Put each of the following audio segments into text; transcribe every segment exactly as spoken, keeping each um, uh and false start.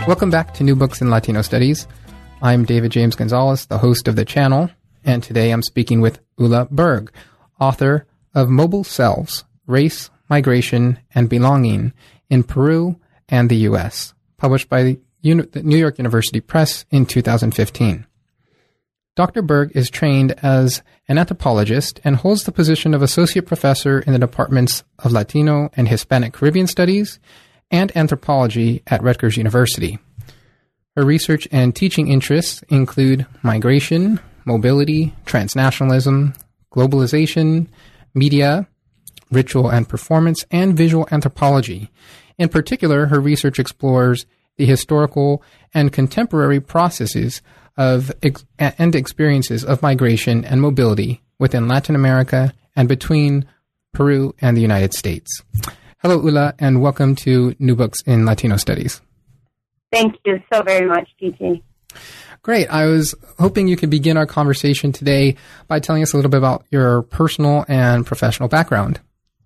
Welcome back to New Books in Latino Studies. I'm David James Gonzalez, the host of the channel, and today I'm speaking with Ula Berg, author of Mobile Selves, Race, Migration, and Belonging in Peru and the U S, published by the New York University Press in two thousand fifteen. Doctor Berg is trained as an anthropologist and holds the position of associate professor in the departments of Latino and Hispanic Caribbean Studies and Anthropology at Rutgers University. Her research and teaching interests include migration, mobility, transnationalism, globalization, media, ritual and performance, and visual anthropology. In particular, her research explores the historical and contemporary processes of ex- and experiences of migration and mobility within Latin America and between Peru and the United States. Hello, Ula, and welcome to New Books in Latino Studies. Thank you so very much, D J. Great. I was hoping you could begin our conversation today by telling us a little bit about your personal and professional background.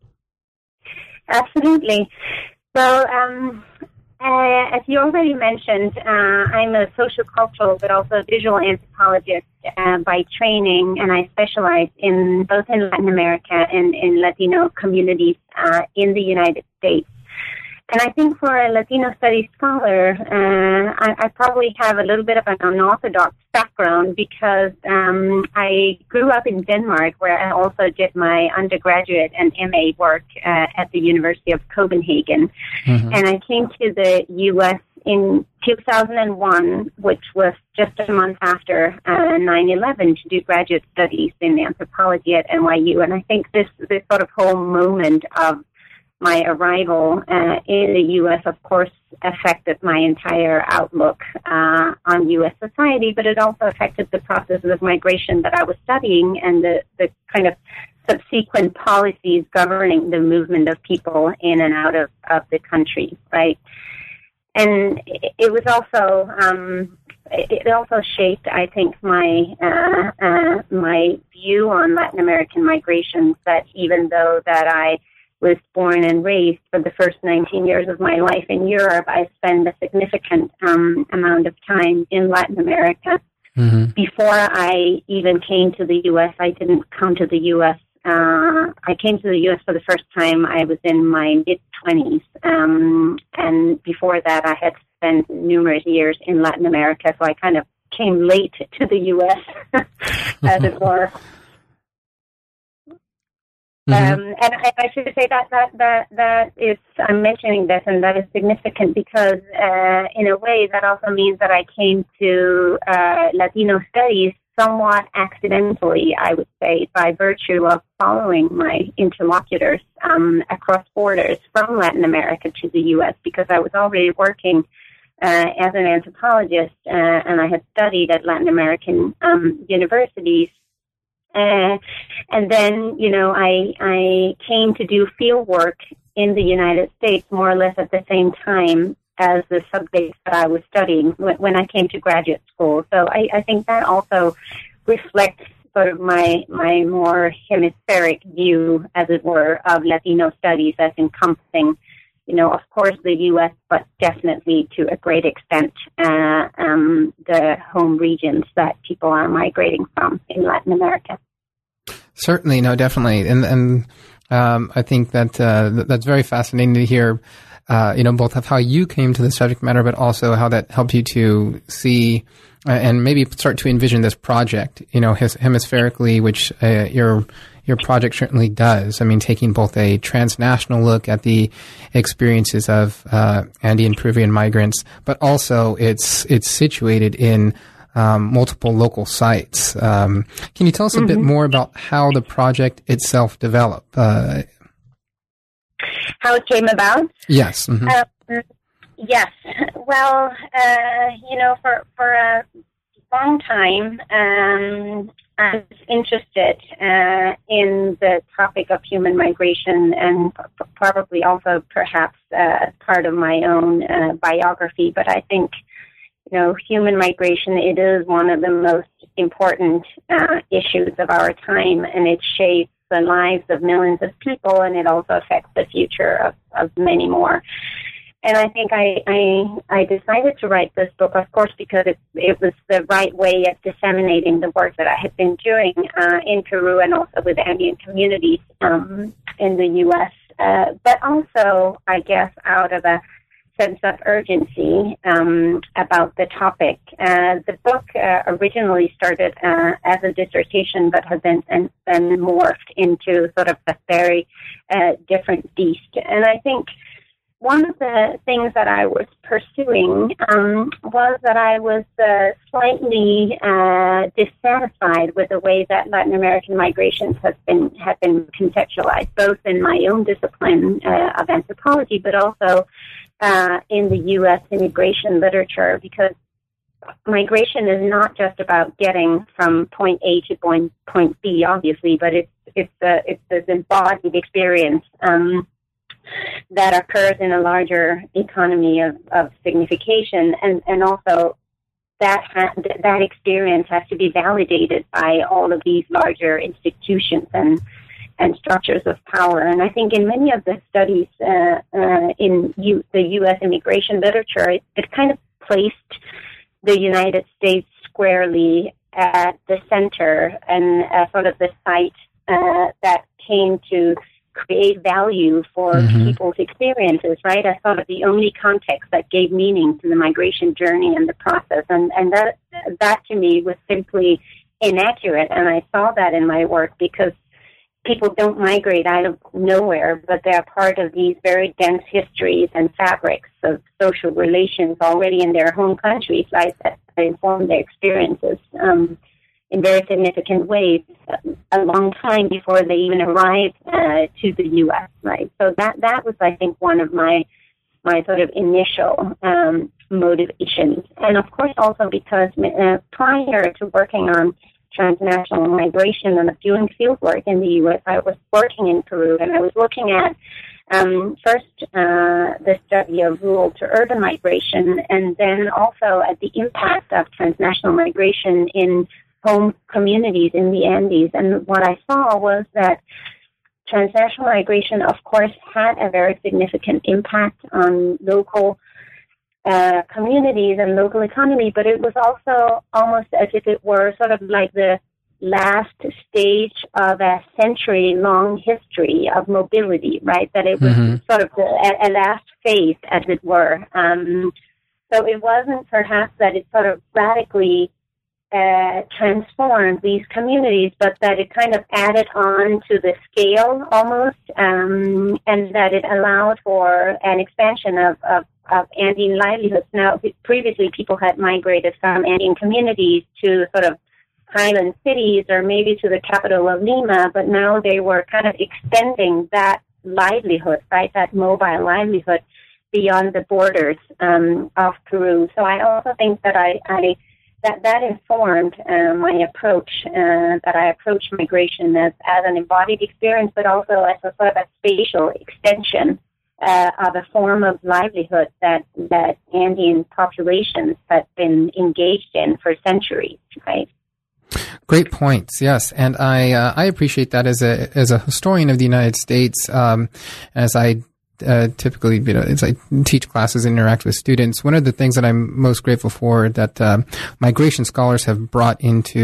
Absolutely. Well, um, uh, as you already mentioned, uh, I'm a sociocultural but also a visual anthropologist uh, by training, and I specialize in both in Latin America and in Latino communities uh, in the United States. And I think for a Latino studies scholar, uh, I, I probably have a little bit of an unorthodox background because um, I grew up in Denmark, where I also did my undergraduate and M A work uh, at the University of Copenhagen. Mm-hmm. And I came to the U S in two thousand one, which was just a month after uh, nine eleven, to do graduate studies in anthropology at N Y U. And I think this, this sort of whole moment of my arrival uh, in the U S, of course, affected my entire outlook uh, on U S society, but it also affected the processes of migration that I was studying and the, the kind of subsequent policies governing the movement of people in and out of, of the country, right? And it was also, um, it also shaped, I think, my uh, uh, my view on Latin American migrations, that even though that I was born and raised for the first nineteen years of my life in Europe, I spent a significant um, amount of time in Latin America. Mm-hmm. Before I even came to the U S, I didn't come to the U S. Uh, I came to the U S for the first time. I was in my mid-twenties. Um, and before that, I had spent numerous years in Latin America, so I kind of came late to the U S, as it were. Mm-hmm. Um, and I, I should say that, that that that is, I'm mentioning this, and that is significant because, uh, in a way, that also means that I came to uh, Latino studies somewhat accidentally, I would say, by virtue of following my interlocutors um, across borders from Latin America to the U S, because I was already working uh, as an anthropologist, uh, and I had studied at Latin American um, universities. Uh, and then, you know, I I came to do field work in the United States more or less at the same time as the subjects that I was studying when, when I came to graduate school. So I, I think that also reflects sort of my my more hemispheric view, as it were, of Latino studies as encompassing, you know, of course, the U S, but definitely to a great extent uh, um, the home regions that people are migrating from in Latin America. Certainly, no, definitely, and and um, I think that uh, that's very fascinating to hear. Uh, you know, both of how you came to the subject matter, but also how that helped you to see uh, and maybe start to envision this project. You know, his, hemispherically, which uh, your your project certainly does. I mean, taking both a transnational look at the experiences of uh, Andean Peruvian migrants, but also it's it's situated in um, multiple local sites. Um, can you tell us a mm-hmm. bit more about how the project itself developed? Uh, how it came about? Yes. Mm-hmm. Uh, yes. Well, uh, you know, for for a long time, um, I was interested uh, in the topic of human migration, and p- probably also perhaps uh, as part of my own uh, biography. But I think, you know, human migration, it is one of the most important uh, issues of our time, and it shapes the lives of millions of people, and it also affects the future of, of many more. and I think I, I I decided to write this book, of course, because it it was the right way of disseminating the work that I had been doing uh, in Peru and also with Andean communities um, in the U S, uh, but also, I guess, out of a sense of urgency um, about the topic. Uh, the book uh, originally started uh, as a dissertation, but has been, and, been morphed into sort of a very uh, different beast. And I think one of the things that I was pursuing um, was that I was uh, slightly uh, dissatisfied with the way that Latin American migrations have been have been conceptualized, both in my own discipline uh, of anthropology, but also uh, in the U S immigration literature, because migration is not just about getting from point A to point point B, obviously, but it's it's a, it's this embodied experience Um, that occurs in a larger economy of, of signification, and, and also that ha- that experience has to be validated by all of these larger institutions and and structures of power. And I think in many of the studies uh, uh, in U- the U S immigration literature, it, it kind of placed the United States squarely at the center and uh, sort of the site uh, that came to create value for mm-hmm. people's experiences, right? As sort of the only context that gave meaning to the migration journey and the process. And, and that, that to me was simply inaccurate. And I saw that in my work because people don't migrate out of nowhere, but they're part of these very dense histories and fabrics of social relations already in their home countries, right, that inform their experiences um, in very significant ways a long time before they even arrive uh, to the U S, right? So that, that was, I think, one of my my sort of initial um, motivations. And, of course, also because uh, prior to working on transnational migration and doing field work in the U S, I was working in Peru, and I was looking at um, first uh, the study of rural to urban migration, and then also at the impact of transnational migration in home communities in the Andes. And what I saw was that transnational migration, of course, had a very significant impact on local Uh, communities and local economy, but it was also almost as if it were sort of like the last stage of a century-long history of mobility, right? That it was mm-hmm. sort of the, a, a last phase, as it were. Um, so it wasn't perhaps that it sort of radically uh, transformed these communities, but that it kind of added on to the scale almost, um, and that it allowed for an expansion of, of of Andean livelihoods. Now, previously people had migrated from Andean communities to sort of highland cities or maybe to the capital of Lima, but now they were kind of extending that livelihood, right, that mobile livelihood beyond the borders um, of Peru. So I also think that I, I that that informed uh, my approach, uh, that I approach migration as, as an embodied experience, but also as a sort of a spatial extension Uh, of a form of livelihood that, that Andean populations have been engaged in for centuries, right? Great points, yes, and I uh, I appreciate that as a as a historian of the United States, um, as I uh, typically, you know, as I teach classes and interact with students. One of the things that I'm most grateful for that uh, migration scholars have brought into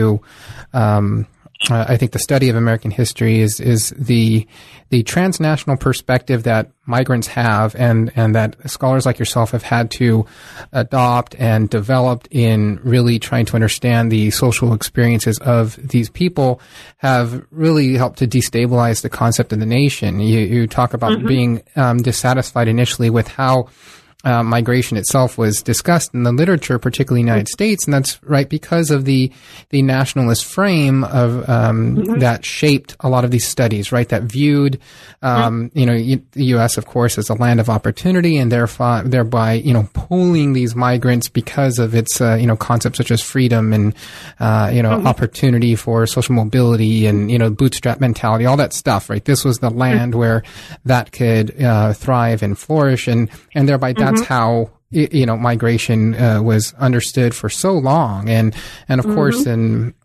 um, Uh, I think the study of American history is is the the transnational perspective that migrants have, and and that scholars like yourself have had to adopt and develop in really trying to understand the social experiences of these people, have really helped to destabilize the concept of the nation. You you talk about mm-hmm. being um, dissatisfied initially with how Uh, migration itself was discussed in the literature, particularly in the United States, and that's right because of the the nationalist frame of um, mm-hmm. that shaped a lot of these studies, right? That viewed, um, mm-hmm. you know, the U S, of course, as a land of opportunity, and therefore thereby, you know, pulling these migrants because of its, uh, you know, concepts such as freedom and, uh, you know, mm-hmm. opportunity for social mobility and, you know, bootstrap mentality, all that stuff, right? This was the land mm-hmm. where that could uh, thrive and flourish, and and thereby that's That's how, you know, migration uh, was understood for so long. And, and of mm-hmm. course, in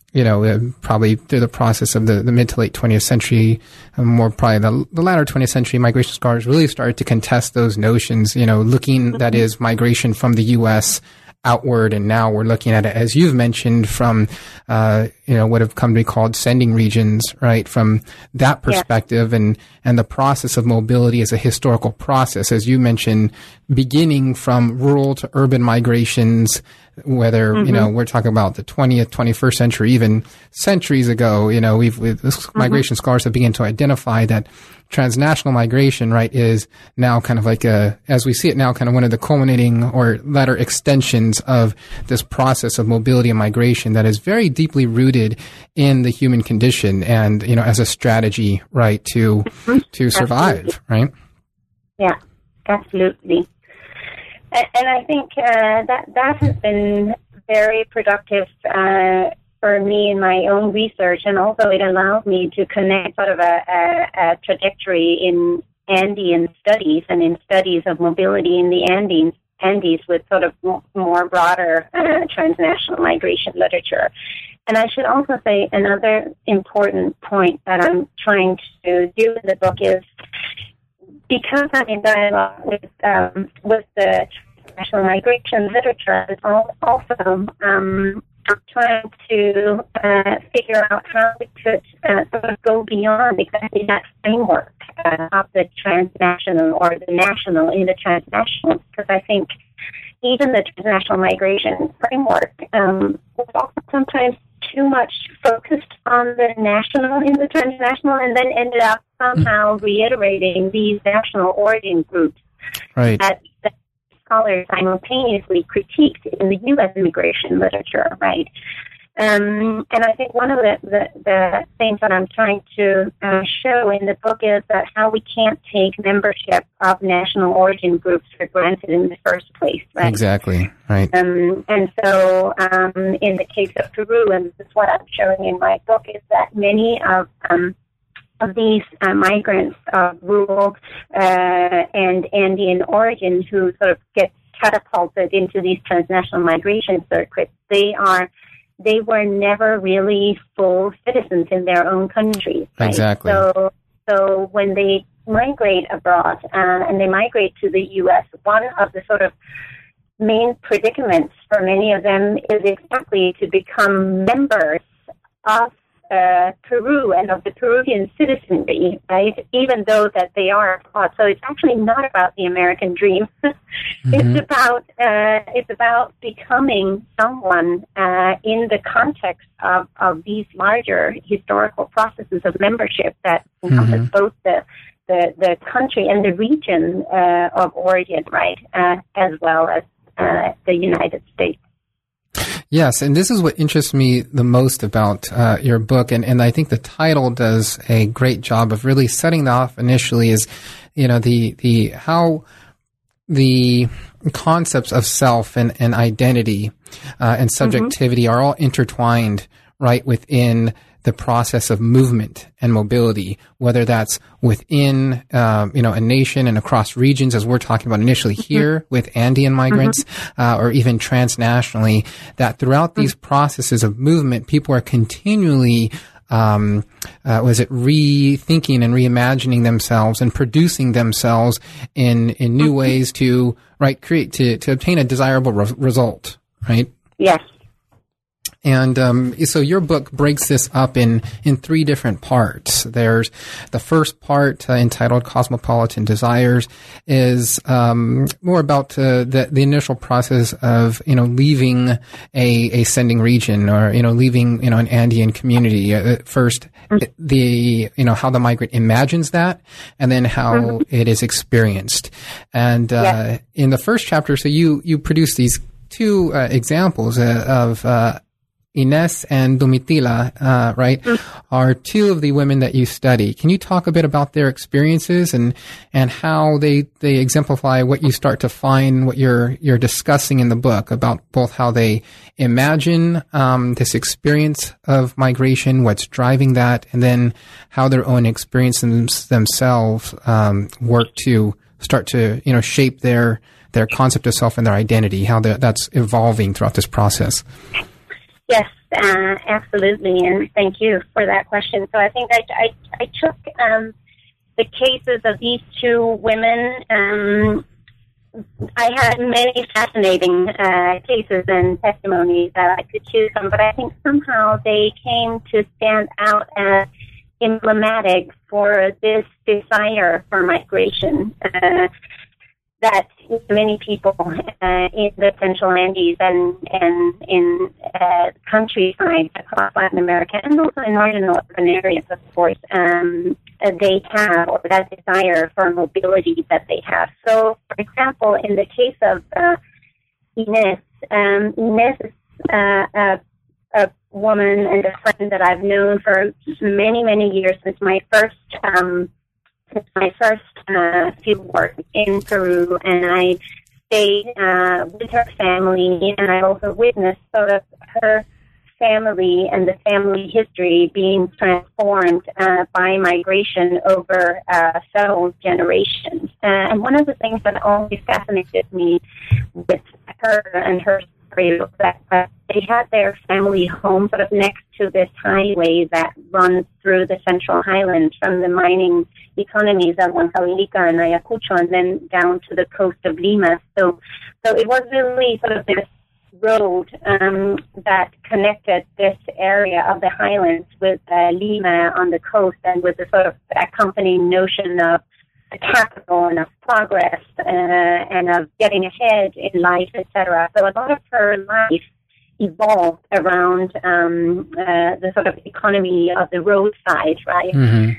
you know, uh, probably through the process of the, the mid to late twentieth century, uh, more probably the, the latter twentieth century, migration scholars really started to contest those notions, you know, looking, that is, migration from the U S outward, and now we're looking at it, as you've mentioned, from uh you know what have come to be called sending regions, right? From that perspective, yeah. and and the process of mobility as a historical process, as you mentioned, beginning from rural to urban migrations, whether mm-hmm. you know we're talking about the twentieth, twenty-first century, even centuries ago. You know, we've, we've mm-hmm. migration scholars have begun to identify that transnational migration, right, is now kind of like a, as we see it now, kind of one of the culminating or latter extensions of this process of mobility and migration that is very deeply rooted in the human condition and, you know, as a strategy, right, to, to survive, absolutely. Right? Yeah, absolutely. And, and I think uh, that, that has been very productive uh for me in my own research, and also it allows me to connect sort of a, a, a trajectory in Andean studies and in studies of mobility in the Andes, Andes with sort of more broader uh, transnational migration literature. And I should also say another important point that I'm trying to do in the book is, because I'm in dialogue with um, with the transnational migration literature, it's also um, trying to uh, figure out how we could uh, sort of go beyond exactly that framework uh, of the transnational or the national in the transnational, because I think even the transnational migration framework um, was also sometimes too much focused on the national in the transnational, and then ended up somehow reiterating these national origin groups. Right. That, that scholars simultaneously critiqued in the U S immigration literature, right? Um, and I think one of the, the, the things that I'm trying to uh, show in the book is that how we can't take membership of national origin groups for granted in the first place, right? Exactly, right. Um, and so um, in the case of Peru, and this is what I'm showing in my book, is that many of um, of these uh, migrants of rural uh, and Andean origin who sort of get catapulted into these transnational migration circuits, they are they were never really full citizens in their own countries. Right? Exactly. So, so when they migrate abroad uh, and they migrate to the U S, one of the sort of main predicaments for many of them is exactly to become members of Uh, Peru and of the Peruvian citizenry, right? Even though that they are abroad. So it's actually not about the American dream. mm-hmm. It's about uh, it's about becoming someone uh, in the context of, of these larger historical processes of membership that encompass mm-hmm. both the, the the country and the region uh, of origin, right, uh, as well as uh, the United States. Yes, and this is what interests me the most about uh, your book, and, and I think the title does a great job of really setting that off initially is, you know, the the how the concepts of self and, and identity uh, and subjectivity mm-hmm. are all intertwined right within the process of movement and mobility, whether that's within, um, you know, a nation and across regions, as we're talking about initially here mm-hmm. with Andean migrants, mm-hmm. uh, or even transnationally, that throughout these mm-hmm. processes of movement, people are continually, um, uh, was it rethinking and reimagining themselves and producing themselves in, in new mm-hmm. ways to, right, create, to, to obtain a desirable re- result, right? Yes. And um, so your book breaks this up in, in three different parts. There's the first part uh, entitled Cosmopolitan Desires is um, more about uh, the, the initial process of, you know, leaving a, a sending region or, you know, leaving, you know, an Andean community. Uh, first, the, you know, how the migrant imagines that, and then how mm-hmm. it is experienced. And uh, yeah. in the first chapter, so you, you produce these two uh, examples uh, of uh Ines and Domitila, uh, right, mm-hmm. are two of the women that you study. Can you talk a bit about their experiences and, and how they, they exemplify what you start to find, what you're, you're discussing in the book about both how they imagine, um, this experience of migration, what's driving that, and then how their own experiences themselves, um, work to start to, you know, shape their, their concept of self and their identity, how that's evolving throughout this process? Yes, uh, absolutely, and thank you for that question. So I think I, I, I took um, the cases of these two women. Um, I had many fascinating uh, cases and testimonies that I could choose from, but I think somehow they came to stand out as emblematic for this desire for migration uh, that many people uh, in the Central Andes and, and in uh, countryside across Latin America and also in marginal urban areas, of course, um, they have, or that desire for mobility that they have. So, for example, in the case of uh, Inés, um, Inés is uh, a, a woman and a friend that I've known for many, many years since my first um, since my first uh, field work in Peru, and I stayed uh, with her family, and I also witnessed sort of her family and the family history being transformed uh, by migration over uh, several generations. Uh, and one of the things that always fascinated me with her and her story was that uh, they had their family home sort of next to this highway that runs through the Central Highlands from the mining economies of Huancavelica and Ayacucho and then down to the coast of Lima. So, so it was really sort of this road um, that connected this area of the highlands with uh, Lima on the coast, and with the sort of accompanying notion of the capital and of progress uh, and of getting ahead in life, et cetera. So a lot of her life evolved around um, uh, the sort of economy of the roadside, right? Mm-hmm.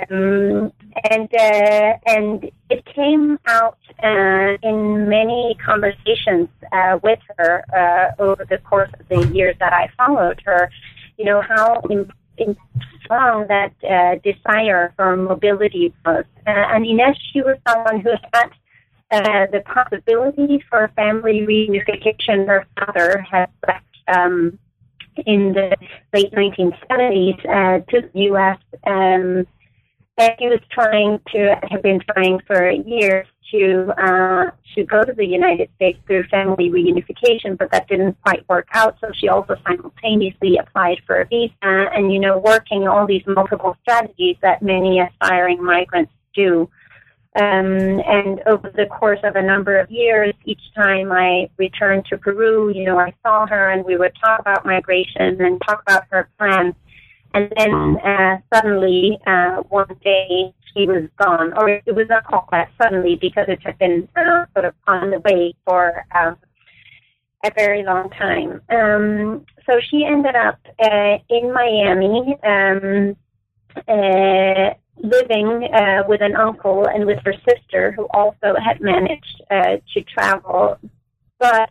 Um, and uh, and it came out uh, in many conversations uh, with her uh, over the course of the years that I followed her. You know how in, in strong that uh, desire for mobility was. Uh, and Inés, she was someone who had uh, the possibility for family reunification. Her father had left um, in the late nineteen seventies uh, to the U S Um, And he was trying to, have been trying for years to uh, to go to the United States through family reunification, but that didn't quite work out. So she also simultaneously applied for a visa and, you know, working all these multiple strategies that many aspiring migrants do. Um, and over the course of a number of years, each time I returned to Peru, you know, I saw her and we would talk about migration and talk about her plans. And then uh, suddenly, uh, one day, she was gone. Or it was not called that suddenly because it had been uh, sort of on the way for uh, a very long time. Um, so she ended up uh, in Miami, um, uh, living uh, with an uncle and with her sister, who also had managed uh, to travel. But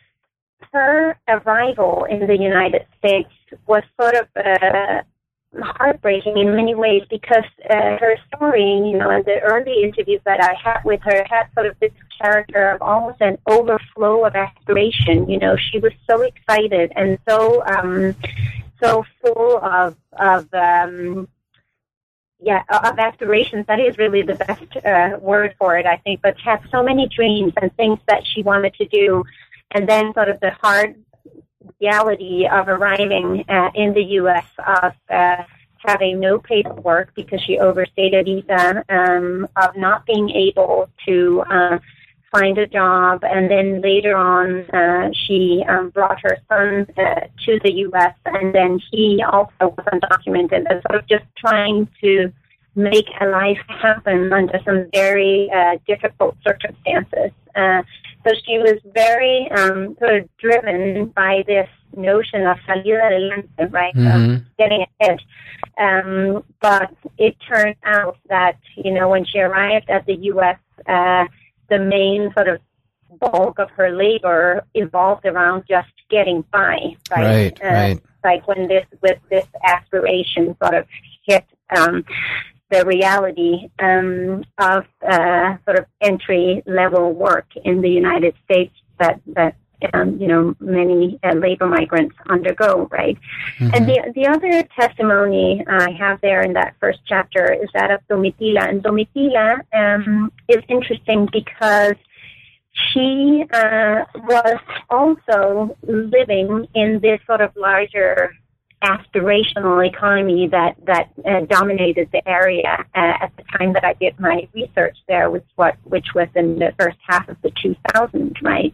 her arrival in the United States was sort of uh, heartbreaking in many ways because uh, her story, you know, and the early interviews that I had with her had sort of this character of almost an overflow of aspiration. You know, she was so excited and so um, so full of of um, yeah of aspirations. That is really the best uh, word for it, I think. But had so many dreams and things that she wanted to do. And then sort of the hard reality of arriving uh, in the U S, of uh, having no paperwork because she overstayed a visa, um, of not being able to uh, find a job. And then later on, uh, she um, brought her son uh, to the U S, and then he also was undocumented, and sort of just trying to make a life happen under some very uh, difficult circumstances. Uh, so she was very um, sort of driven by this notion of salir adelante, right, mm-hmm. of getting ahead. Um, but it turned out that, you know, when she arrived at the U S, uh, the main sort of bulk of her labor evolved around just getting by, right? Right, uh, right. Like when this, with this aspiration sort of hit um, the reality um, of uh, sort of entry-level work in the United States that, that um, you know, many uh, labor migrants undergo, right? Mm-hmm. And the the other testimony I have there in that first chapter is that of Domitila. And Domitila um, is interesting because she uh, was also living in this sort of larger aspirational economy that that uh, dominated the area uh, at the time that I did my research there, which what which was in the first half of the two thousands, right?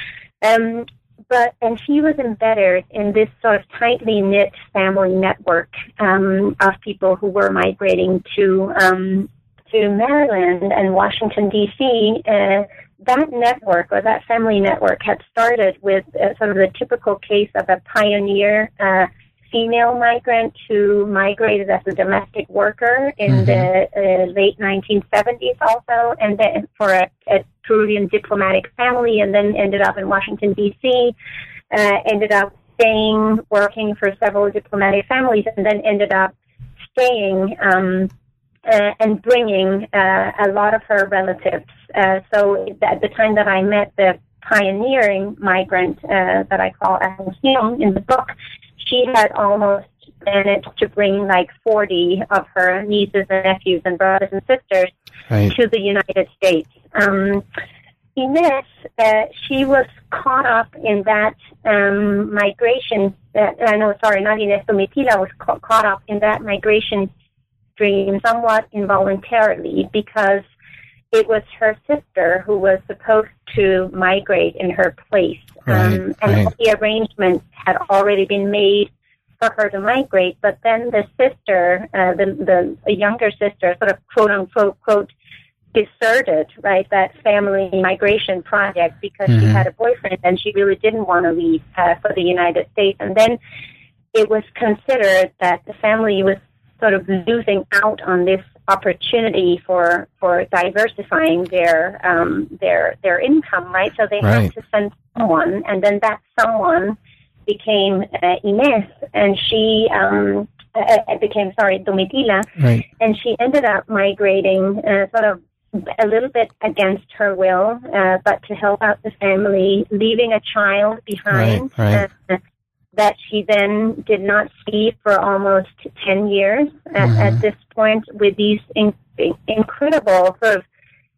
Um, but and she was embedded in this sort of tightly knit family network um, of people who were migrating to um, to Maryland and Washington D C. Uh, that network or that family network had started with uh, sort of the typical case of a pioneer Uh, female migrant who migrated as a domestic worker in mm-hmm. the uh, late nineteen seventies also, and then for a, a Peruvian diplomatic family, and then ended up in Washington, D C, uh, ended up staying, working for several diplomatic families, and then ended up staying um, uh, and bringing uh, a lot of her relatives. Uh, so at the time that I met the pioneering migrant uh, that I call Asunción in the book, she had almost managed to bring like forty of her nieces and nephews and brothers and sisters right. to the United States. Um, Inés, uh, she was caught up in that um, migration. Uh, no, sorry, not Inés. Domitila was ca- caught up in that migration stream somewhat involuntarily because it was her sister who was supposed to migrate in her place. Right, um, and right. all the arrangements had already been made for her to migrate, but then the sister, uh, the, the younger sister, sort of quote-unquote, quote, deserted, right, that family migration project because mm-hmm. she had a boyfriend and she really didn't want to leave uh, for the United States. And then it was considered that the family was sort of losing out on this opportunity for for diversifying their um their their income, right? So they right. had to send someone, and then that someone became uh, Inés, and she um uh, became sorry Domitila, right. and she ended up migrating uh, sort of a little bit against her will, uh, but to help out the family, leaving a child behind. Right, right. Uh, that she then did not see for almost ten years at, mm-hmm. at this point, with these in, incredible sort of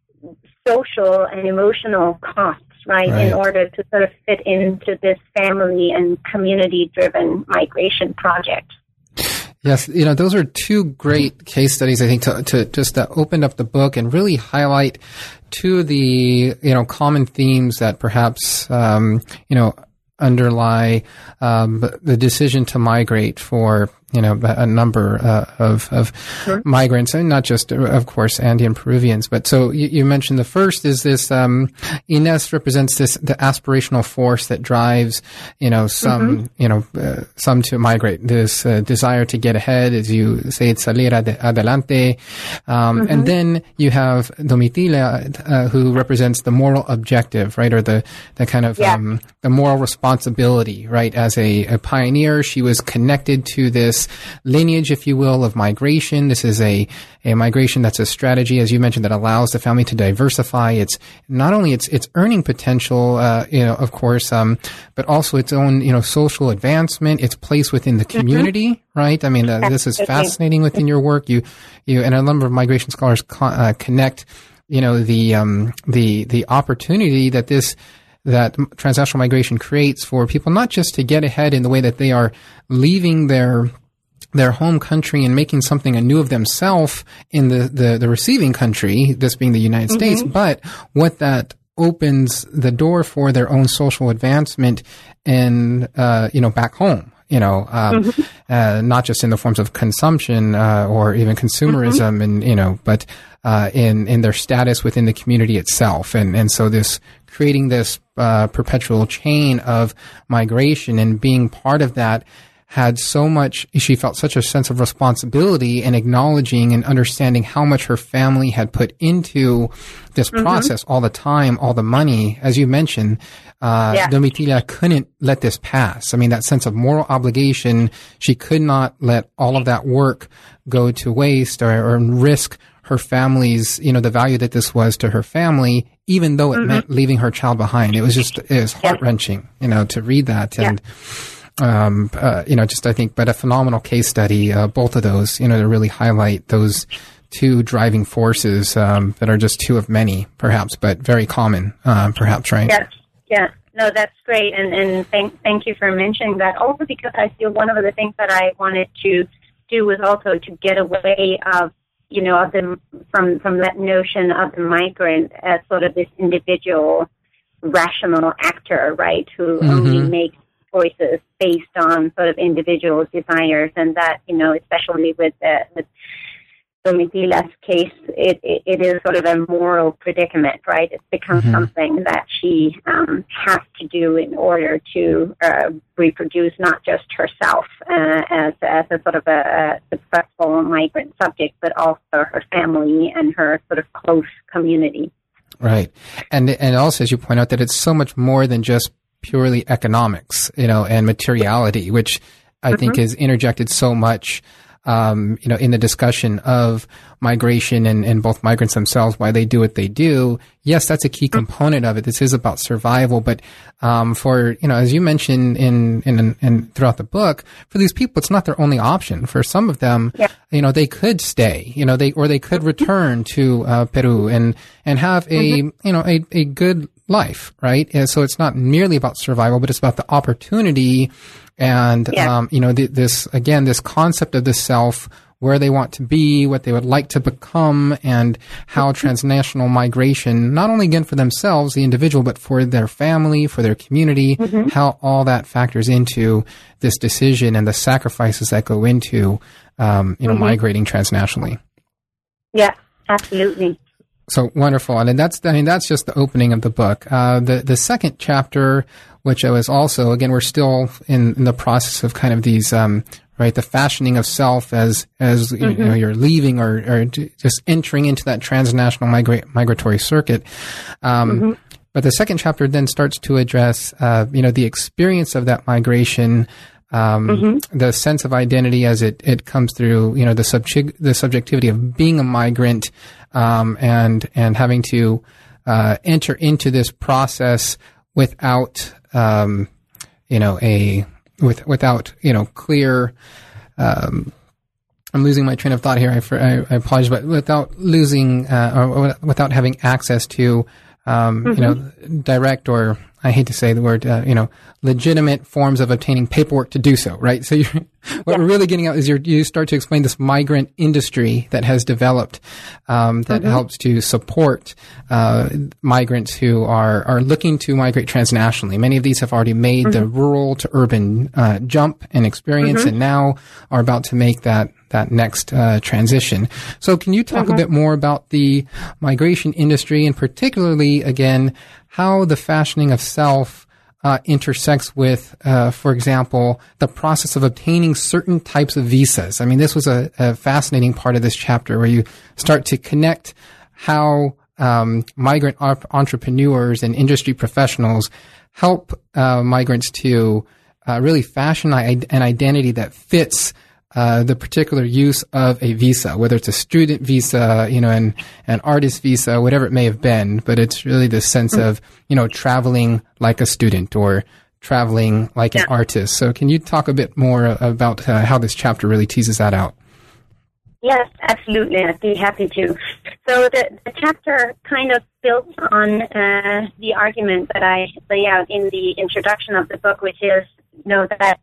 social and emotional costs, right, right, in order to sort of fit into this family and community-driven migration project. Yes, you know, those are two great case studies, I think, to, to just to open up the book and really highlight two of the, you know, common themes that perhaps, um, you know, underlie um, the decision to migrate for, you know, a number uh, of, of sure. migrants, and not just, of course, Andean Peruvians. But so you, you mentioned the first is this, um, Inés represents this, the aspirational force that drives, you know, some, mm-hmm. you know, uh, some to migrate, this uh, desire to get ahead, as you say, salir ad- adelante. Um, mm-hmm. And then you have Domitila, uh, who represents the moral objective, right? Or the, the kind of, yeah. um, the moral responsibility, right? As a, a pioneer, she was connected to this lineage, if you will, of migration. This is a, a migration that's a strategy, as you mentioned, that allows the family to diversify. It's not only its its earning potential, uh, you know, of course, um, but also its own, you know, social advancement, its place within the community, mm-hmm. right? I mean, uh, this is fascinating within your work. You, you, and a number of migration scholars co- uh, connect, you know, the um, the the opportunity that this. that transnational migration creates for people, not just to get ahead in the way that they are leaving their their home country and making something anew of themselves in the, the, the receiving country, this being the United mm-hmm. States, but what that opens the door for their own social advancement and, uh, you know, back home. You know, um, mm-hmm. uh, not just in the forms of consumption, uh, or even consumerism mm-hmm. and, you know, but, uh, in, in their status within the community itself. And, and so this, creating this, uh, perpetual chain of migration and being part of that had so much, she felt such a sense of responsibility and acknowledging and understanding how much her family had put into this mm-hmm. process all the time, all the money. As you mentioned, uh, yeah. Domitila couldn't let this pass. I mean, that sense of moral obligation, she could not let all of that work go to waste or, or risk her family's, you know, the value that this was to her family, even though it mm-hmm. meant leaving her child behind. It was just, it was heart-wrenching, you know, to read that. And, yeah. Um, uh, you know, just I think, but a phenomenal case study, uh, both of those, you know, to really highlight those two driving forces um, that are just two of many, perhaps, but very common, uh, perhaps, right? Yes, yeah. No, that's great, and, and thank, thank you for mentioning that. Also because I feel one of the things that I wanted to do was also to get away of, you know, of the, from, from that notion of the migrant as sort of this individual rational actor, right, who mm-hmm. only makes choices based on sort of individual desires, and that, you know, especially with the with Domitila's case, it, it it is sort of a moral predicament, right? It's become mm-hmm. something that she um, has to do in order to uh, reproduce not just herself uh, as as a sort of a, a successful migrant subject, but also her family and her sort of close community. Right, and and also, as you point out, that it's so much more than just purely economics, you know, and materiality, which I mm-hmm. think is interjected so much, um, you know, in the discussion of migration and, and both migrants themselves, why they do what they do. Yes, that's a key component of it. This is about survival, but um, for, you know, as you mentioned in, in in throughout the book, for these people, it's not their only option. For some of them, yeah. you know, they could stay, you know, they or they could return to uh, Peru and and have a mm-hmm. you know a a good life, right? And so it's not merely about survival, but it's about the opportunity and, yeah. um, you know, th- this, again, this concept of the self, where they want to be, what they would like to become, and how transnational migration, not only again for themselves, the individual, but for their family, for their community, mm-hmm. how all that factors into this decision and the sacrifices that go into, um, you know, mm-hmm. migrating transnationally. Yeah, absolutely. So wonderful, and that's I mean that's just the opening of the book. Uh, the the second chapter, which I was also again we're still in, in the process of kind of these um, right the fashioning of self as as mm-hmm. you know you're leaving or or just entering into that transnational migra- migratory circuit. Um, mm-hmm. But the second chapter then starts to address uh, you know the experience of that migration. Um, mm-hmm. the sense of identity as it, it comes through, you know, the subject, the subjectivity of being a migrant, um, and, and having to, uh, enter into this process without, um, you know, a, with, without, you know, clear, um, I'm losing my train of thought here. I, I, I apologize, but without losing, uh, or without having access to, um, mm-hmm. you know, direct or, I hate to say the word, uh, you know, legitimate forms of obtaining paperwork to do so, right? So you're, what yeah. we're really getting at is you're, you start to explain this migrant industry that has developed, um, that mm-hmm. helps to support, uh, migrants who are, are looking to migrate transnationally. Many of these have already made mm-hmm. the rural to urban, uh, jump and experience mm-hmm. and now are about to make that, that next, uh, transition. So can you talk mm-hmm. a bit more about the migration industry and particularly, again, how the fashioning of self uh, intersects with, uh, for example, the process of obtaining certain types of visas. I mean, this was a, a fascinating part of this chapter where you start to connect how um, migrant op- entrepreneurs and industry professionals help uh, migrants to uh, really fashion I- an identity that fits Uh, the particular use of a visa, whether it's a student visa, you know, an, an artist visa, whatever it may have been, but it's really this sense of, you know, traveling like a student or traveling like yeah. an artist. So can you talk a bit more about uh, how this chapter really teases that out? Yes, absolutely. I'd be happy to. So the, the chapter kind of builds on uh, the argument that I lay out in the introduction of the book, which is, you know, that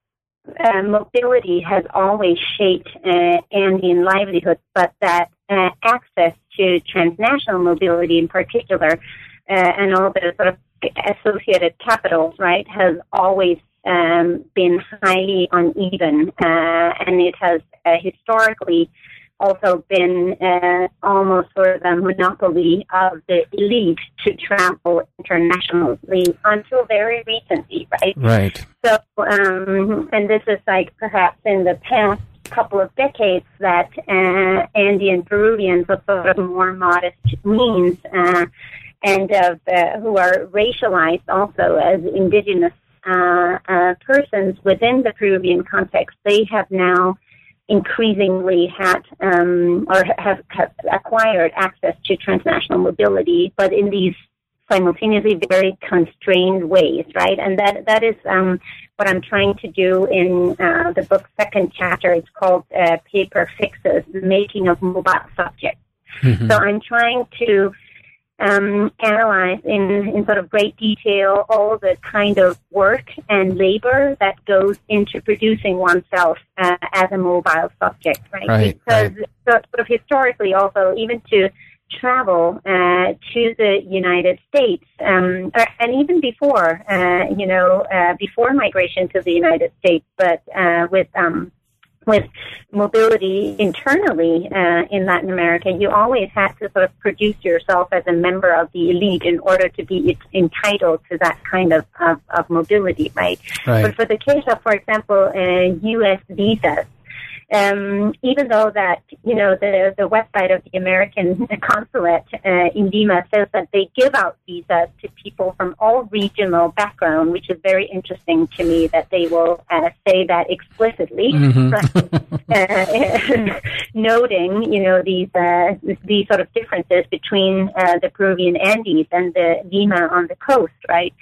Uh, mobility has always shaped uh, Andean livelihood, but that uh, access to transnational mobility in particular uh, and all the sort of associated capital, right, has always um, been highly uneven, uh, and it has uh, historically also been uh, almost sort of a monopoly of the elite to travel internationally until very recently, right? Right. So, um, and this is like perhaps in the past couple of decades that uh, Andean Peruvians of sort of more modest means uh, and of uh, who are racialized also as indigenous uh, uh, persons within the Peruvian context, they have now increasingly had um, or have, have acquired access to transnational mobility, but in these simultaneously very constrained ways, right? And that that is um, what I'm trying to do in uh, the book's second chapter. It's called uh, Paper Fixes, the Making of Mobile Subjects. Mm-hmm. So I'm trying to um, analyze in, in sort of great detail all the kind of work and labor that goes into producing oneself uh, as a mobile subject, right? Right, because right. So sort of historically also, even to travel uh, to the United States, um, or, and even before, uh, you know, uh, before migration to the United States, but uh, with um, with mobility internally uh, in Latin America, you always had to sort of produce yourself as a member of the elite in order to be entitled to that kind of, of, of mobility, right? Right? But for the case of, for example, uh, U S visas, Um, even though that, you know, the, the website of the American consulate uh, in Lima says that they give out visas to people from all regional background, which is very interesting to me that they will uh, say that explicitly, mm-hmm. uh, noting, you know, these uh, these sort of differences between uh, the Peruvian Andes and the Lima on the coast, right?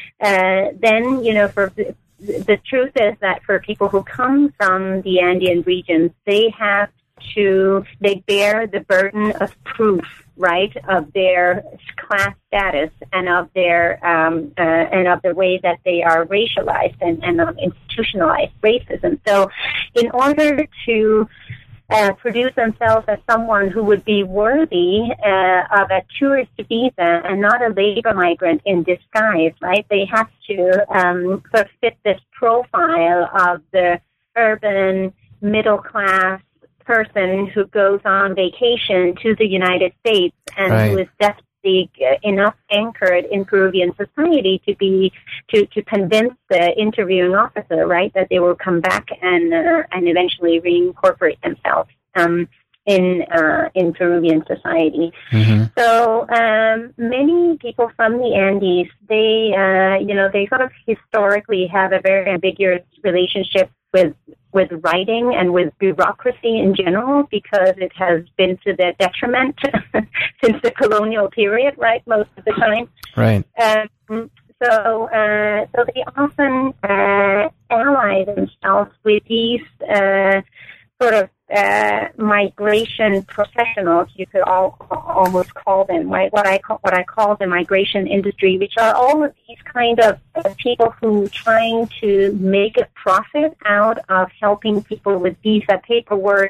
Uh, then, you know, for the truth is that for people who come from the Andean regions, they have to, they bear the burden of proof, right, of their class status and of their, um, uh, and of the way that they are racialized and, and um, institutionalized racism. So in order to Uh, produce themselves as someone who would be worthy uh, of a tourist visa and not a labor migrant in disguise, right? They have to um, sort of fit this profile of the urban middle-class person who goes on vacation to the United States and right. who is definitely enough anchored in Peruvian society to be to, to convince the interviewing officer, right, that they will come back and uh, and eventually reincorporate themselves um, in uh, in Peruvian society. Mm-hmm. So um, many people from the Andes, they uh, you know they sort of historically have a very ambiguous relationship with with writing and with bureaucracy in general, because it has been to their detriment since the colonial period, right, most of the time. Right. Um, so, uh, so they often uh, ally themselves with these uh, sort of uh, migration professionals, you could all, almost call them, right? What I call what I call the migration industry, which are all of these kind of uh, people who trying to make a profit out of helping people with visa paperwork.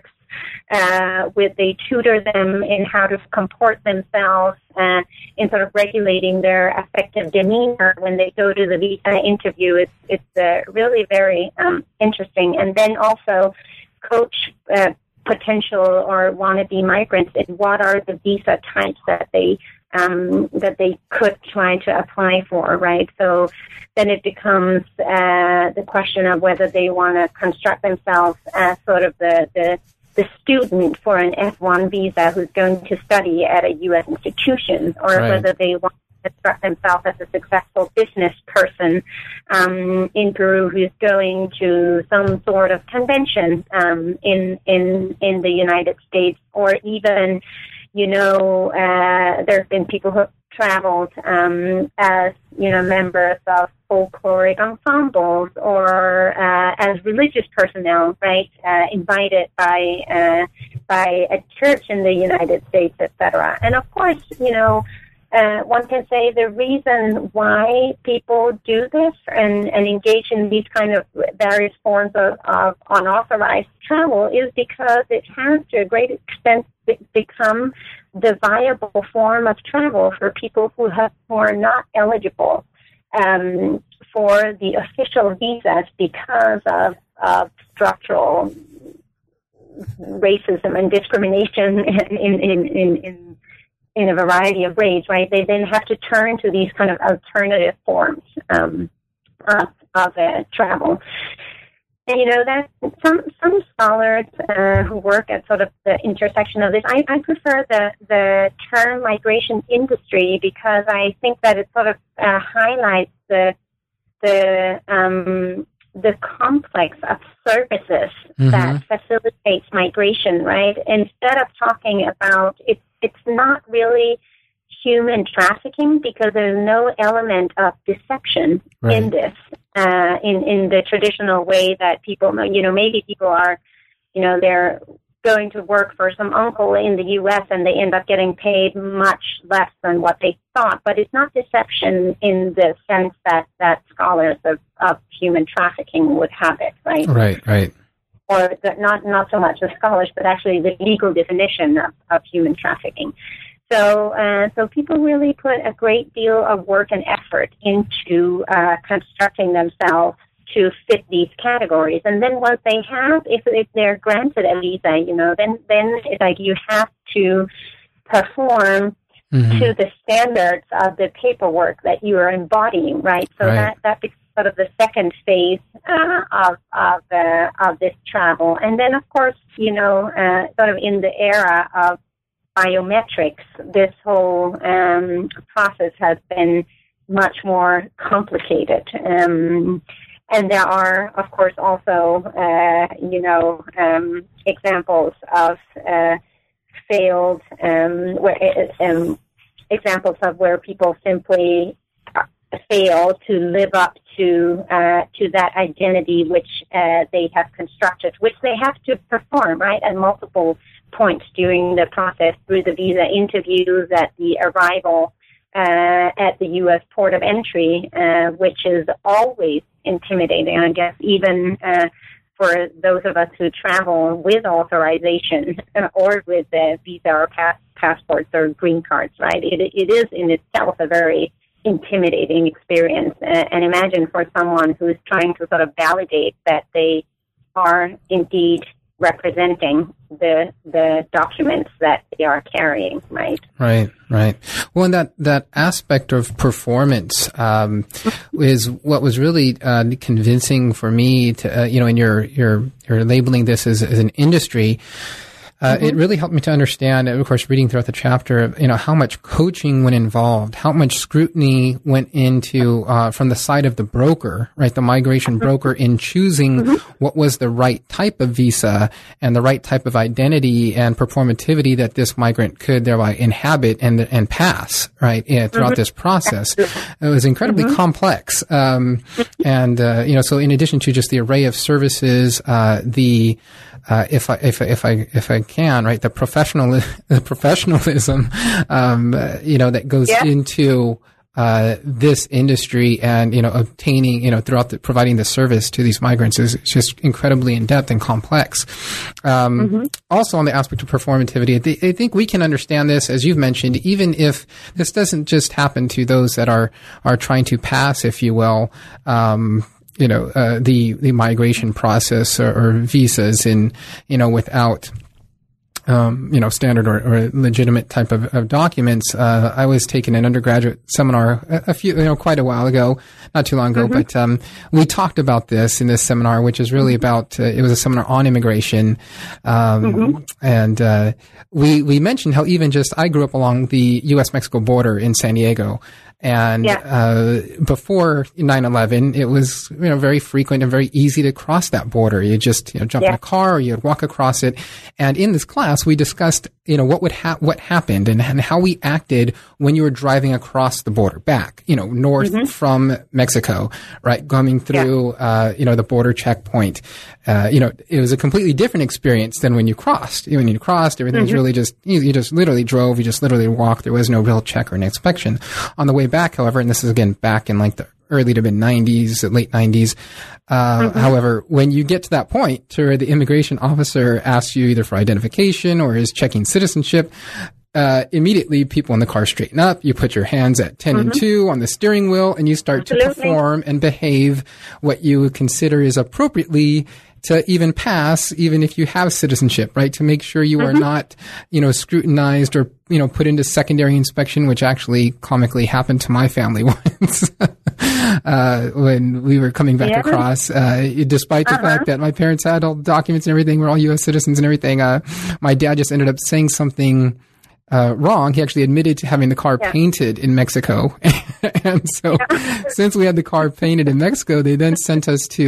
Uh, with they tutor them in how to comport themselves uh, in sort of regulating their affective demeanor when they go to the visa interview. It's it's uh, really very um, interesting, and then also coach uh, potential or wannabe migrants in what are the visa types that they um, that they could try to apply for, right? So then it becomes uh, the question of whether they want to construct themselves as sort of the, the the student for an F one visa who's going to study at a U S institution, or right. whether they want to construct themselves as a successful business person um, in Peru who's going to some sort of convention um, in in in the United States, or even, you know, uh, there have been people who have traveled um, as, you know, members of folkloric ensembles or uh, as religious personnel, right, uh, invited by uh, by a church in the United States, et cetera. And of course, you know, uh, one can say the reason why people do this and, and engage in these kind of various forms of, of unauthorized travel is because it has to a great extent become the viable form of travel for people who have who are not eligible um, for the official visas because of, of structural racism and discrimination in in, in, in in a variety of ways, right? They then have to turn to these kind of alternative forms um, of, of uh, travel. And, you know, that some some scholars uh, who work at sort of the intersection of this, I, I prefer the, the term migration industry because I think that it sort of uh, highlights the the um, the complex of services mm-hmm. that facilitates migration, right? Instead of talking about it, it's not really human trafficking because there's no element of deception right. in this, uh, in, in the traditional way that people know. You know, maybe people are, you know, they're going to work for some uncle in the U S and they end up getting paid much less than what they thought. But it's not deception in the sense that, that scholars of, of human trafficking would have it, right? Right, right. Or the, not not so much the scholars, but actually the legal definition of, of human trafficking. So, uh, so people really put a great deal of work and effort into uh, constructing themselves to fit these categories. And then once they have, if, if they're granted a visa, you know, then, then it's like you have to perform mm-hmm. to the standards of the paperwork that you are embodying, right? So right. that, that becomes sort of the second phase uh, of, of, uh, of this travel. And then, of course, you know, uh, sort of in the era of biometrics, this whole um, process has been much more complicated. Um, And there are, of course, also, uh, you know, um, examples of uh, failed, um, where, um, examples of where people simply fail to live up to uh, to that identity which uh, they have constructed, which they have to perform, right, at multiple points during the process, through the visa interviews, at the arrival uh, at the U S port of entry, uh, which is always intimidating, I guess, even uh, for those of us who travel with authorization uh, or with uh, visa or pass- passports or green cards, right? It, it is in itself a very intimidating experience. Uh, and imagine for someone who's trying to sort of validate that they are indeed representing the the documents that they are carrying, right? Right, right. Well, and that, that aspect of performance um, is what was really uh, convincing for me to, uh, you know, in your, your, you're labeling this as, as an industry. Uh, mm-hmm. It really helped me to understand, of course, reading throughout the chapter, you know, how much coaching went involved, how much scrutiny went into, uh, from the side of the broker, right, the migration broker, in choosing mm-hmm. what was the right type of visa and the right type of identity and performativity that this migrant could thereby inhabit and and pass, right, yeah, throughout mm-hmm. this process. It was incredibly mm-hmm. complex. Um, and, uh, you know, so in addition to just the array of services, uh, the, Uh, if I, if I, if I, if I can, right, the professional, the professionalism, um, uh, you know, that goes yeah. into, uh, this industry and, you know, obtaining, you know, throughout the, providing the service to these migrants is just incredibly in-depth and complex. Um, mm-hmm. Also on the aspect of performativity, I, th- I think we can understand this, as you've mentioned, even if this doesn't just happen to those that are, are trying to pass, if you will, um, you know, uh, the, the migration process or, or visas in, you know, without, um, you know, standard or, or legitimate type of, of documents. Uh, I was taking an undergraduate seminar a, a few, you know, quite a while ago, not too long ago, mm-hmm. but, um, we talked about this in this seminar, which is really about, uh, it was a seminar on immigration. Um, mm-hmm. and, uh, we, we mentioned how even just, I grew up along the U S Mexico border in San Diego. And, yeah. uh, before nine eleven, it was, you know, very frequent and very easy to cross that border. You just, you know, jump yeah. in a car or you'd walk across it. And in this class, we discussed, you know, what would ha- what happened and, and how we acted when you were driving across the border back, you know, north mm-hmm. from Mexico, right? Coming through, yeah. uh, you know, the border checkpoint. Uh, you know, it was a completely different experience than when you crossed. When you crossed, everything mm-hmm. was really just, you, you just literally drove, you just literally walked. There was no real check or an inspection. On the way back, however, and this is again back in like the early to mid nineties, late nineties. Uh, mm-hmm. However, when you get to that point to where the immigration officer asks you either for identification or is checking citizenship, uh, immediately people in the car straighten up. You put your hands at ten mm-hmm. and two on the steering wheel and you start Absolutely. to perform and behave what you would consider is appropriately to even pass, even if you have citizenship, right? To make sure you mm-hmm. are not, you know, scrutinized or, you know, put into secondary inspection, which actually comically happened to my family once, uh, when we were coming back yeah. across, uh, despite the uh-huh. fact that my parents had all the documents and everything, we're all U S citizens and everything. Uh, my dad just ended up saying something Uh, wrong. He actually admitted to having the car yeah. painted in Mexico. And so yeah. since we had the car painted in Mexico, they then sent us to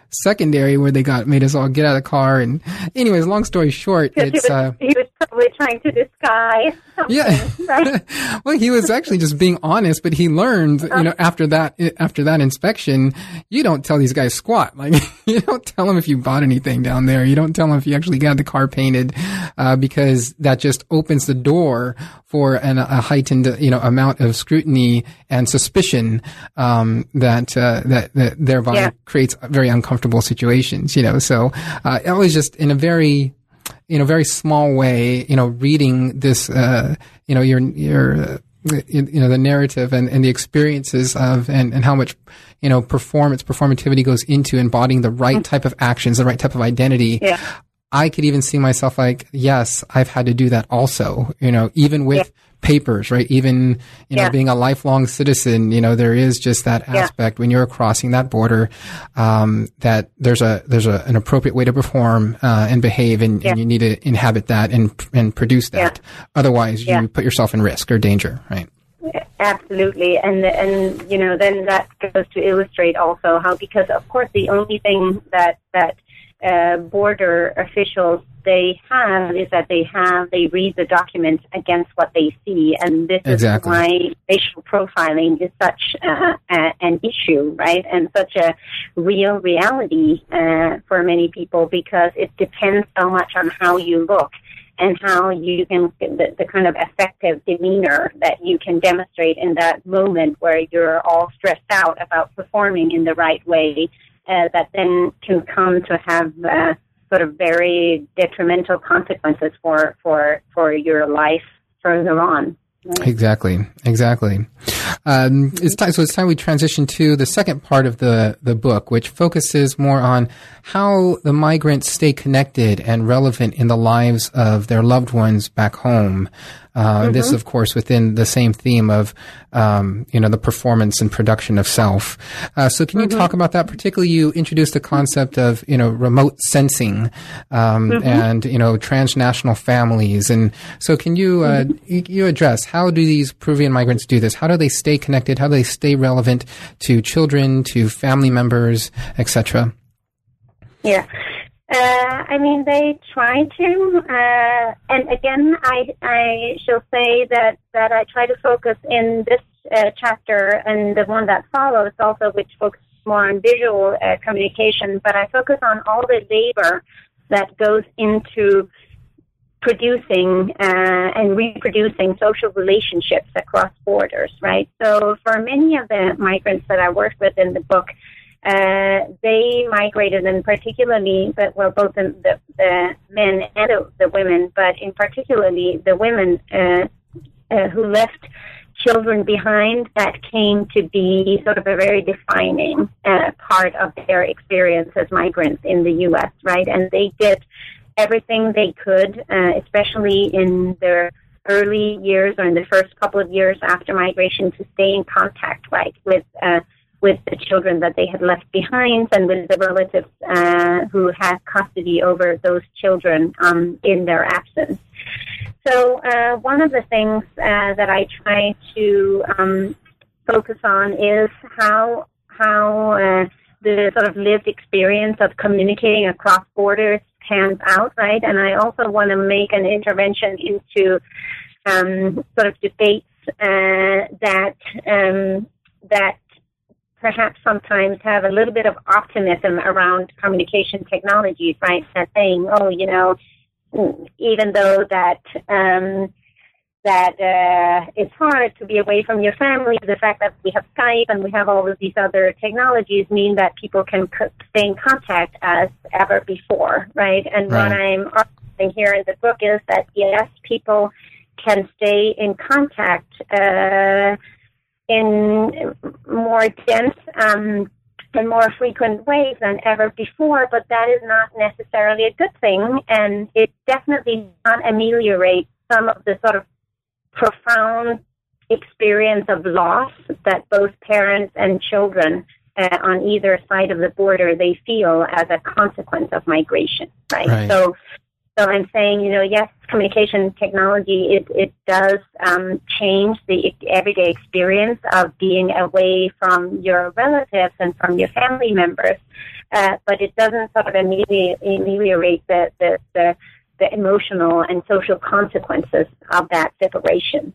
secondary where they got made us all get out of the car. And anyways, long story short, it's he was, uh, he was probably trying to disguise something, yeah. right? Well, he was actually just being honest, but he learned, you know, after that after that inspection, you don't tell these guys squat. Like you don't tell them if you bought anything down there. You don't tell them if you actually got the car painted, uh, because that just opens the door for an, a heightened, you know, amount of scrutiny and suspicion, um, that, uh, that, that thereby yeah. creates very uncomfortable situations, you know. So, uh, it was just in a very, you know, very small way, you know, reading this, uh, you know, your, your, uh, you know, the narrative and, and the experiences of, and, and how much, you know, performance, performativity goes into embodying the right type of actions, the right type of identity. Yeah. I could even see myself like, yes, I've had to do that also, you know, even with yeah. papers, right? Even, you know, yeah. being a lifelong citizen, you know, there is just that aspect yeah. when you're crossing that border, um, that there's a, there's a, an appropriate way to perform, uh, and behave and, yeah. and you need to inhabit that and, and produce that. Yeah. Otherwise you yeah. put yourself in risk or danger, right? Absolutely. And, and, you know, then that goes to illustrate also how, because of course the only thing that, that, Uh, border officials they have is that they have they read the documents against what they see, and this exactly. is why racial profiling is such uh, a, an issue, right, and such a real reality uh, for many people, because it depends so much on how you look and how you can the, the kind of effective demeanor that you can demonstrate in that moment where you're all stressed out about performing in the right way. Uh, that then can come to have uh, sort of very detrimental consequences for, for, for your life further on. Right? Exactly, exactly. Um, it's time, so it's time we transition to the second part of the, the book, which focuses more on how the migrants stay connected and relevant in the lives of their loved ones back home. Uh, mm-hmm. This, of course, within the same theme of, um, you know, the performance and production of self. Uh, so can you mm-hmm. talk about that? Particularly, you introduced the concept of, you know, remote sensing, um, mm-hmm. and, you know, transnational families. And so can you, uh, mm-hmm. you address how do these Peruvian migrants do this? How do they stay connected? How do they stay relevant to children, to family members, et cetera? Yeah. Uh, I mean, they try to, uh, and again, I, I shall say that, that I try to focus in this uh, chapter and the one that follows also, which focuses more on visual uh, communication, but I focus on all the labor that goes into producing uh, and reproducing social relationships across borders, right? So for many of the migrants that I worked with in the book, Uh, they migrated, and particularly, but well, both the, the, the men and the, the women, but in particularly the women uh, uh, who left children behind, that came to be sort of a very defining uh, part of their experience as migrants in the U S, right? And they did everything they could, uh, especially in their early years or in the first couple of years after migration, to stay in contact, right, with uh, with the children that they had left behind and with the relatives uh, who had custody over those children um, in their absence. So uh, one of the things uh, that I try to um, focus on is how how uh, the sort of lived experience of communicating across borders pans out, right? And I also want to make an intervention into um, sort of debates uh, that um, that perhaps sometimes have a little bit of optimism around communication technologies, right? That saying, oh, you know, even though that um, that uh, it's hard to be away from your family, the fact that we have Skype and we have all of these other technologies mean that people can co- stay in contact as ever before, right? And right. what I'm arguing here in the book is that, yes, people can stay in contact uh in more dense um, and more frequent ways than ever before, but that is not necessarily a good thing, and it definitely does not ameliorate some of the sort of profound experience of loss that both parents and children uh, on either side of the border, they feel as a consequence of migration, right? right. So, So I'm saying, you know, yes, communication technology, it, it does um, change the everyday experience of being away from your relatives and from your family members, uh, but it doesn't sort of ameliorate, ameliorate the, the, the, the emotional and social consequences of that separation.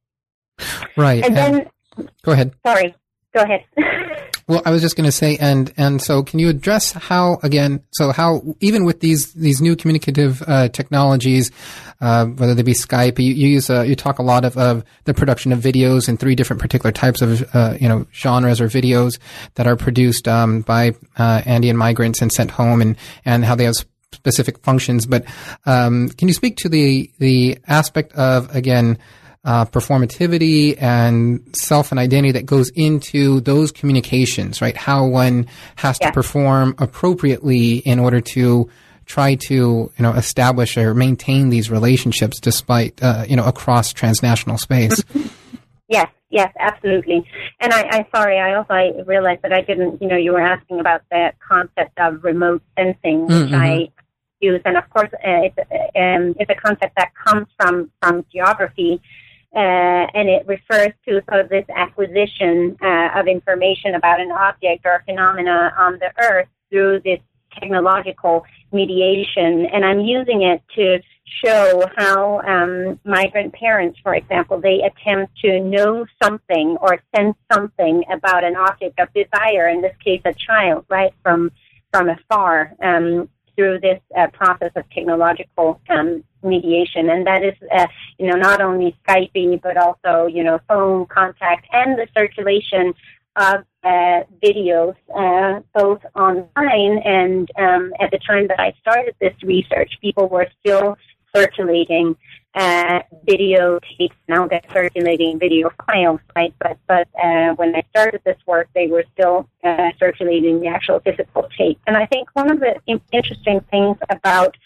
Right. And, and then... Go ahead. Sorry. Go ahead. Well, I was just going to say, and and so can you address how, again, so how, even with these these new communicative uh, technologies, uh, whether they be Skype, you, you use, uh, you talk a lot of, of the production of videos in three different particular types of, uh, you know, genres or videos that are produced um, by uh, Andean migrants and sent home, and, and how they have specific functions. But um, can you speak to the the aspect of, again, Uh, performativity and self and identity that goes into those communications, right? How one has yeah. to perform appropriately in order to try to, you know, establish or maintain these relationships despite, uh, you know, across transnational space. Yes, yes, absolutely. And I, I sorry, I also I realized that I didn't, you know, you were asking about the concept of remote sensing, which mm-hmm. I use. And of course, uh, it's, um, it's a concept that comes from, from geography. Uh, and it refers to sort of this acquisition uh, of information about an object or a phenomena on the Earth through this technological mediation. And I'm using it to show how um, migrant parents, for example, they attempt to know something or sense something about an object of desire, in this case a child, right, from, from afar, um, through this uh, process of technological um, mediation. And that is, uh, you know, not only Skype, but also, you know, phone contact and the circulation of uh, videos, uh, both online and um, at the time that I started this research, people were still circulating uh, video tapes. Now they're circulating video files, right? But but uh, when I started this work, they were still uh, circulating the actual physical tape. And I think one of the in- interesting things about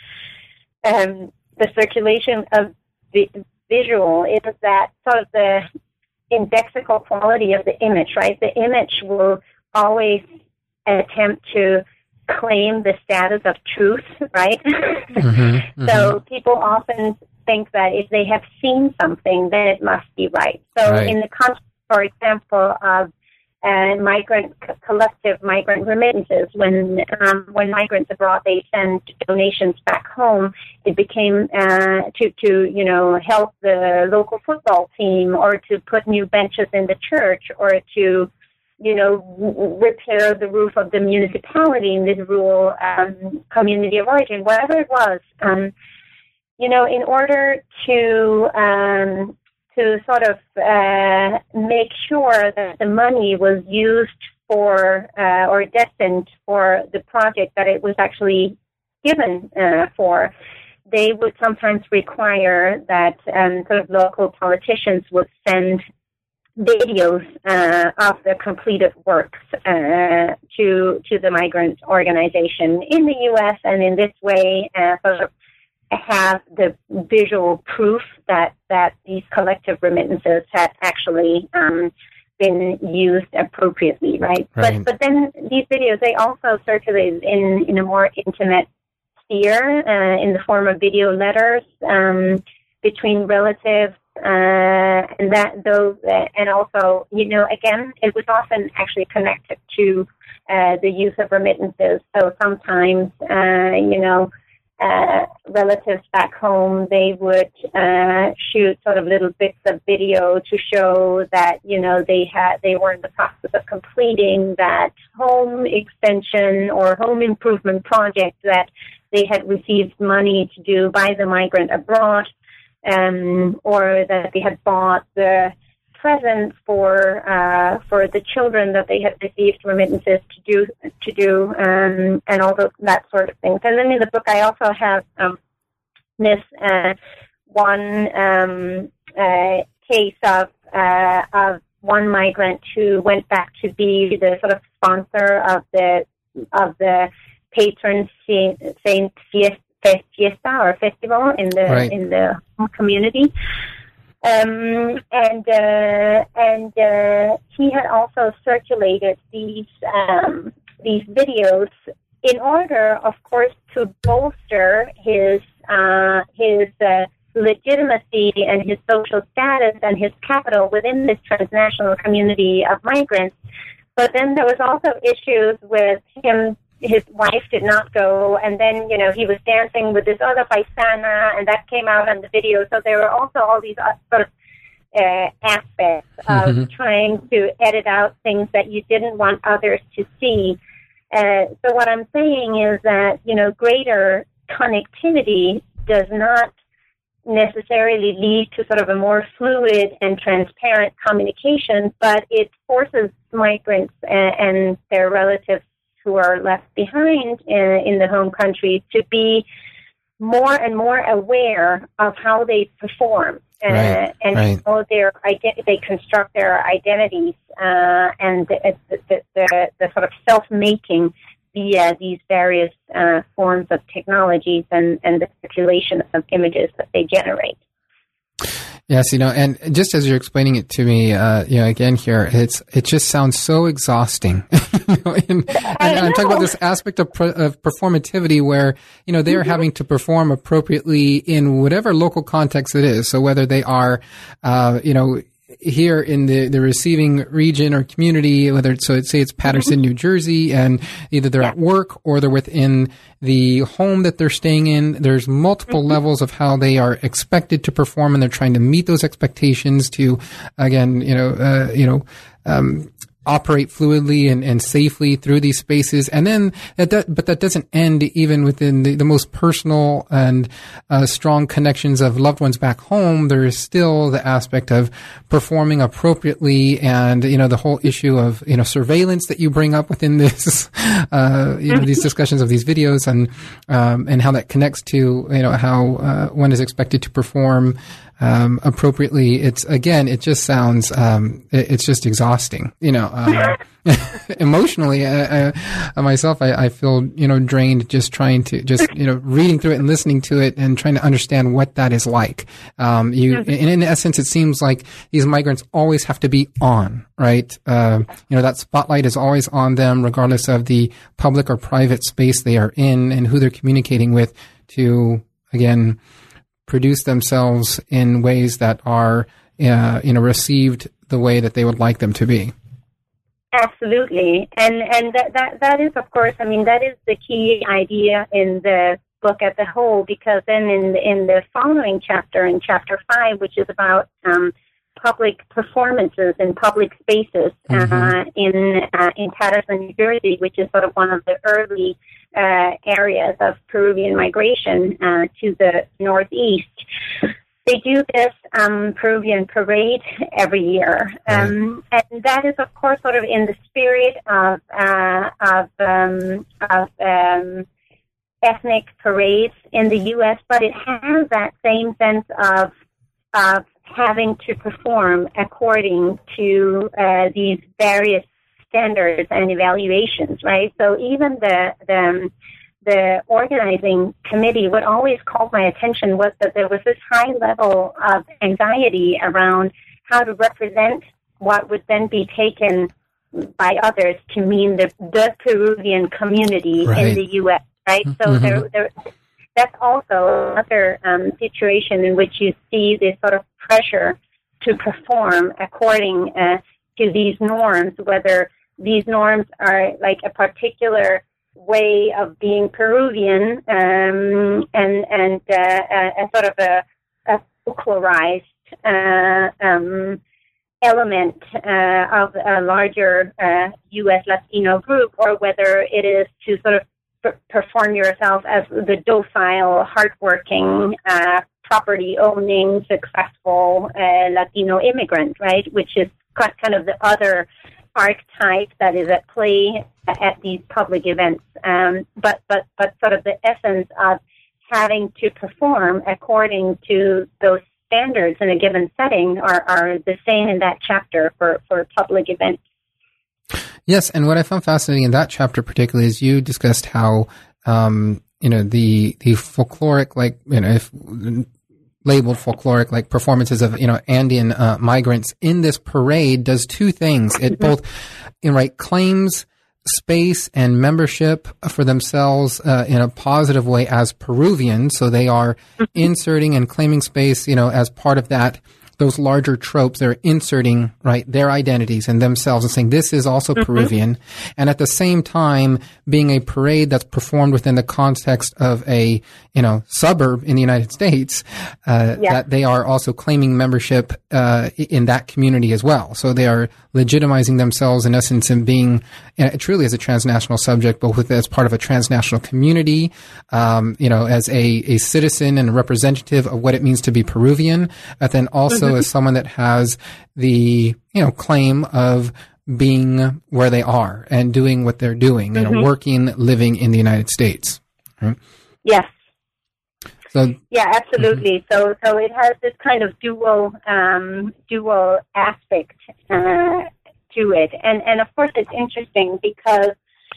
um, the circulation of the visual is that sort of the indexical quality of the image, right? The image will always attempt to claim the status of truth, right? Mm-hmm, mm-hmm. So people often think that if they have seen something, then it must be right. So right. in the context, for example, of uh, migrant collective migrant remittances, when um, when migrants abroad they send donations back home, it became uh, to to you know help the local football team, or to put new benches in the church, or to you know repair the roof of the municipality in this rural um, community of origin, whatever it was. Um, you know, in order to um, to sort of uh, make sure that the money was used for uh, or destined for the project that it was actually given uh, for, they would sometimes require that um, sort of local politicians would send videos uh, of the completed works uh, to to the migrant organization in the U S, and in this way uh, sort of have the visual proof that, that these collective remittances had actually um, been used appropriately, right? right? But but then these videos, they also circulated in, in a more intimate sphere uh, in the form of video letters um, between relatives, uh, and that those, uh, and also, you know, again, it was often actually connected to uh, the use of remittances. So sometimes, uh, you know, Uh, relatives back home, they would uh, shoot sort of little bits of video to show that, you know, they had they were in the process of completing that home extension or home improvement project that they had received money to do by the migrant abroad, um, or that they had bought the present for uh, for the children that they had received remittances to do to do um, and all those, that sort of things. And then in the book, I also have um, this uh, one um, uh, case of uh, of one migrant who went back to be the sort of sponsor of the of the patron Saint, Saint Fiesta or festival in the right. in the community. Um, and uh, and uh, he had also circulated these um, these videos in order, of course, to bolster his uh, his uh, legitimacy and his social status and his capital within this transnational community of migrants. But then there was also issues with him. His wife did not go, and then, you know, he was dancing with this other paisana, and that came out on the video. So there were also all these uh, sort of uh, aspects of mm-hmm. trying to edit out things that you didn't want others to see. Uh, so what I'm saying is that, you know, greater connectivity does not necessarily lead to sort of a more fluid and transparent communication, but it forces migrants and, and their relatives who are left behind in, in the home country to be more and more aware of how they perform uh, right, and right. how their ident- they construct their identities uh, and the, the, the, the sort of self-making via these various uh, forms of technologies and, and the circulation of images that they generate. Yes, you know, and just as you're explaining it to me, uh, you know, again here, it's it just sounds so exhausting. you know, and, and I'm talking about this aspect of, pro, of performativity where, you know, they're mm-hmm. having to perform appropriately in whatever local context it is. So whether they are, uh, you know, here in the, the receiving region or community, whether it's, so it's, say it's Paterson, mm-hmm. New Jersey, and either they're yeah. at work or they're within the home that they're staying in, there's multiple mm-hmm. levels of how they are expected to perform, and they're trying to meet those expectations to, again, you know, uh, you know, um, operate fluidly and, and safely through these spaces. And then that, do, but that doesn't end even within the, the most personal and uh, strong connections of loved ones back home. There is still the aspect of performing appropriately, and, you know, the whole issue of, you know, surveillance that you bring up within this, uh, you know, these discussions of these videos, and, um, and how that connects to, you know, how, uh, one is expected to perform Um, appropriately. It's, again, it just sounds, um, it, it's just exhausting, you know, um, emotionally, I, I, myself, I, I feel, you know, drained just trying to, just, you know, reading through it and listening to it and trying to understand what that is like. Um, you, and in essence, it seems like these migrants always have to be on, right? Uh, you know, that spotlight is always on them, regardless of the public or private space they are in and who they're communicating with, to, again, produce themselves in ways that are, uh, you know, received the way that they would like them to be. Absolutely. And and that, that that is, of course, I mean, that is the key idea in the book as a whole, because then in, in the following chapter, in chapter five, which is about um, public performances in public spaces mm-hmm. uh, in uh, in Paterson, New Jersey, which is sort of one of the early uh, areas of Peruvian migration uh, to the northeast. They do this um, Peruvian parade every year, um, right. and that is, of course, sort of in the spirit of uh, of, um, of um, ethnic parades in the U S, but it has that same sense of of having to perform according to uh, these various standards and evaluations, right? So even the the the organizing committee, what always called my attention was that there was this high level of anxiety around how to represent what would then be taken by others to mean the, the Peruvian community right. in the U S, right? So mm-hmm. there, there, that's also another um, situation in which you see this sort of pressure to perform according uh, to these norms, whether these norms are like a particular way of being Peruvian um, and and uh, a, a sort of a, a folklorized uh, um, element uh, of a larger uh, U S Latino group, or whether it is to sort of p- perform yourself as the docile, hardworking, uh, property-owning, successful uh, Latino immigrant, right? Which is kind of the other archetype that is at play at these public events. Um, but, but, but sort of the essence of having to perform according to those standards in a given setting are, are the same in that chapter for, for public events. Yes, and what I found fascinating in that chapter particularly is you discussed how, um, you know, the, the folkloric, like, you know, if labeled folkloric, like performances of, you know, Andean uh, migrants in this parade does two things. It both, you know, right, claims space and membership for themselves uh, in a positive way as Peruvians. So they are inserting and claiming space, you know, as part of that, those larger tropes. They're inserting, right, their identities and themselves and saying this is also mm-hmm. Peruvian. And at the same time, being a parade that's performed within the context of a, you know, suburb in the United States, uh, yeah. that they are also claiming membership uh, in that community as well. So they are legitimizing themselves in essence and being uh, truly as a transnational subject, but with as part of a transnational community, um, you know, as a, a citizen and a representative of what it means to be Peruvian, but then also mm-hmm. as someone that has the, you know, claim of being where they are and doing what they're doing, mm-hmm. you know, working, living in the United States. Right? Yes. So, yeah, absolutely. Mm-hmm. So, so it has this kind of dual, um, dual aspect uh, to it, and and of course it's interesting because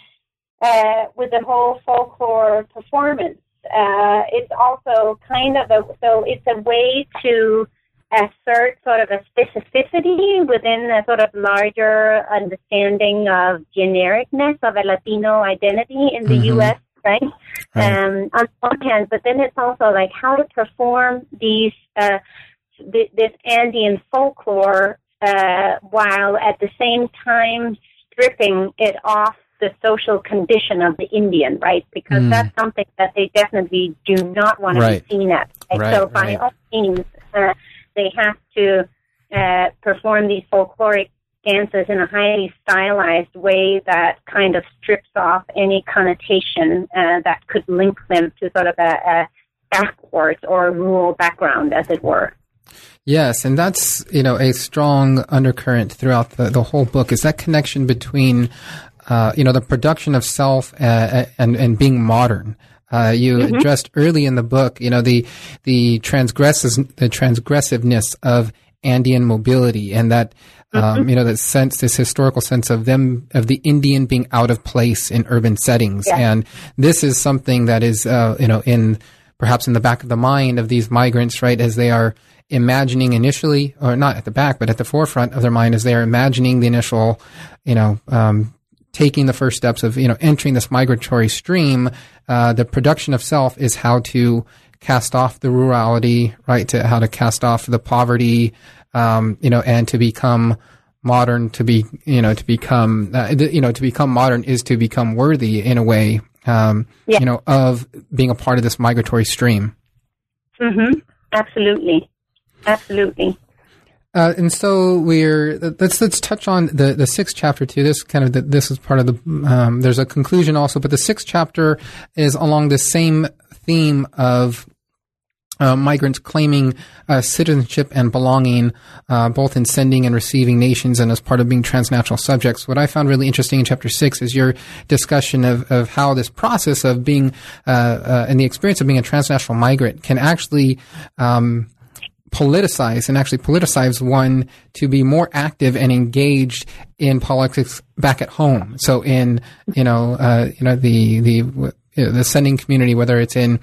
uh, with the whole folklore performance, uh, it's also kind of a so it's a way to assert sort of a specificity within a sort of larger understanding of genericness of a Latino identity in the mm-hmm. U S, right? right? Um, on one hand, but then it's also like how to perform these uh, th- this Andean folklore uh, while at the same time stripping it off the social condition of the Indian, right? Because mm. that's something that they definitely do not want right. to be seen at. Right? Right, so by right. all means, uh, they have to uh, perform these folkloric dances in a highly stylized way that kind of strips off any connotation uh, that could link them to sort of a, a backwards or rural background, as it were. Yes, and that's, you know, a strong undercurrent throughout the, the whole book is that connection between, uh, you know, the production of self uh, and, and being modern. Uh, you mm-hmm. addressed early in the book, you know, the, the transgressive, the transgressiveness of Andean mobility and that, um, mm-hmm. you know, that sense, this historical sense of them, of the Indian being out of place in urban settings. Yeah. And this is something that is, uh, you know, in, perhaps in the back of the mind of these migrants, right, as they are imagining initially, or not at the back, but at the forefront of their mind as they are imagining the initial, you know, um, taking the first steps of, you know, entering this migratory stream, uh, the production of self is how to cast off the rurality, right, to how to cast off the poverty, um, you know, and to become modern, to be, you know, to become, uh, you know, to become modern is to become worthy in a way, um, yeah. you know, of being a part of this migratory stream. Mm-hmm. Absolutely. Absolutely. Uh, and so we're let's let's touch on the the sixth chapter too. This kind of the, this is part of the um, there's a conclusion also, but the sixth chapter is along the same theme of uh, migrants claiming uh, citizenship and belonging, uh, both in sending and receiving nations, and as part of being transnational subjects. What I found really interesting in chapter six is your discussion of of how this process of being uh, uh, and the experience of being a transnational migrant can actually um, politicize and actually politicize one to be more active and engaged in politics back at home. So in, you know, uh, you know, the, the, you know, the sending community, whether it's in,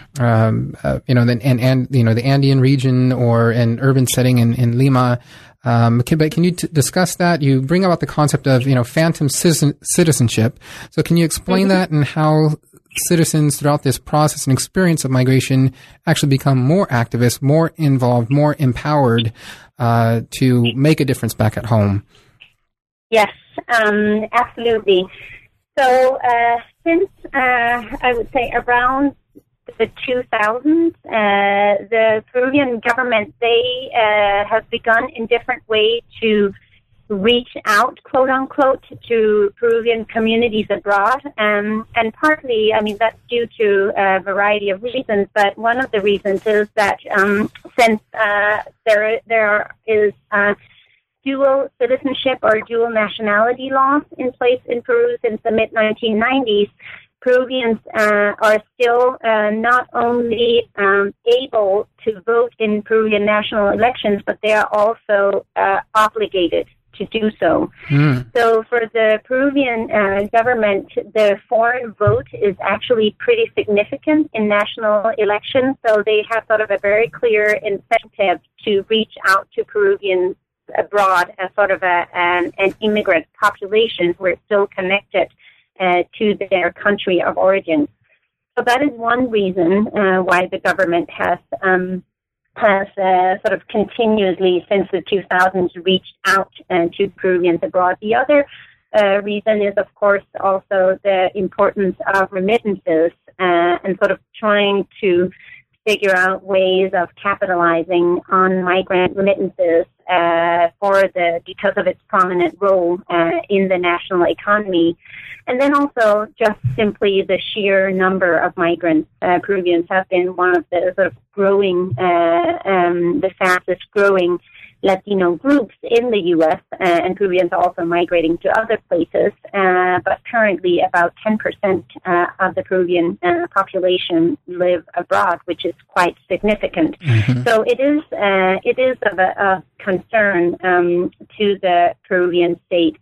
um, uh, you know, the, and, and, you know, the Andean region or an urban setting in, in Lima. Um, can, but can you t- discuss that? You bring about the concept of, you know, phantom citizen- citizenship. So can you explain mm-hmm. that and how citizens throughout this process and experience of migration actually become more activists, more involved, more empowered uh, to make a difference back at home? Yes, um, absolutely. So uh, since, uh, I would say, around the two thousands, uh, the Peruvian government, they uh, have begun in different ways to reach out, quote unquote, to Peruvian communities abroad. Um, and partly, I mean, that's due to a variety of reasons, but one of the reasons is that um, since uh, there there is uh, dual citizenship or dual nationality laws in place in Peru since the mid nineteen nineties, Peruvians uh, are still uh, not only um, able to vote in Peruvian national elections, but they are also uh, obligated to do so. Mm. So for the Peruvian uh, government, the foreign vote is actually pretty significant in national elections. So they have sort of a very clear incentive to reach out to Peruvians abroad as sort of a, an, an immigrant population who are still connected uh, to their country of origin. So that is one reason uh, why the government has um, has uh, sort of continuously since the two thousands reached out uh, to Peruvians abroad. The other uh, reason is, of course, also the importance of remittances uh, and sort of trying to figure out ways of capitalizing on migrant remittances uh, for the because of its prominent role uh, in the national economy. And then also just simply the sheer number of migrants. Uh, Peruvians have been one of the sort of growing, uh, um, the fastest growing Latino groups in the U S, uh, and Peruvians are also migrating to other places. Uh, but currently about ten percent uh, of the Peruvian uh, population live abroad, which is quite significant. Mm-hmm. So it is, uh, it is of a, a concern um, to the Peruvian state.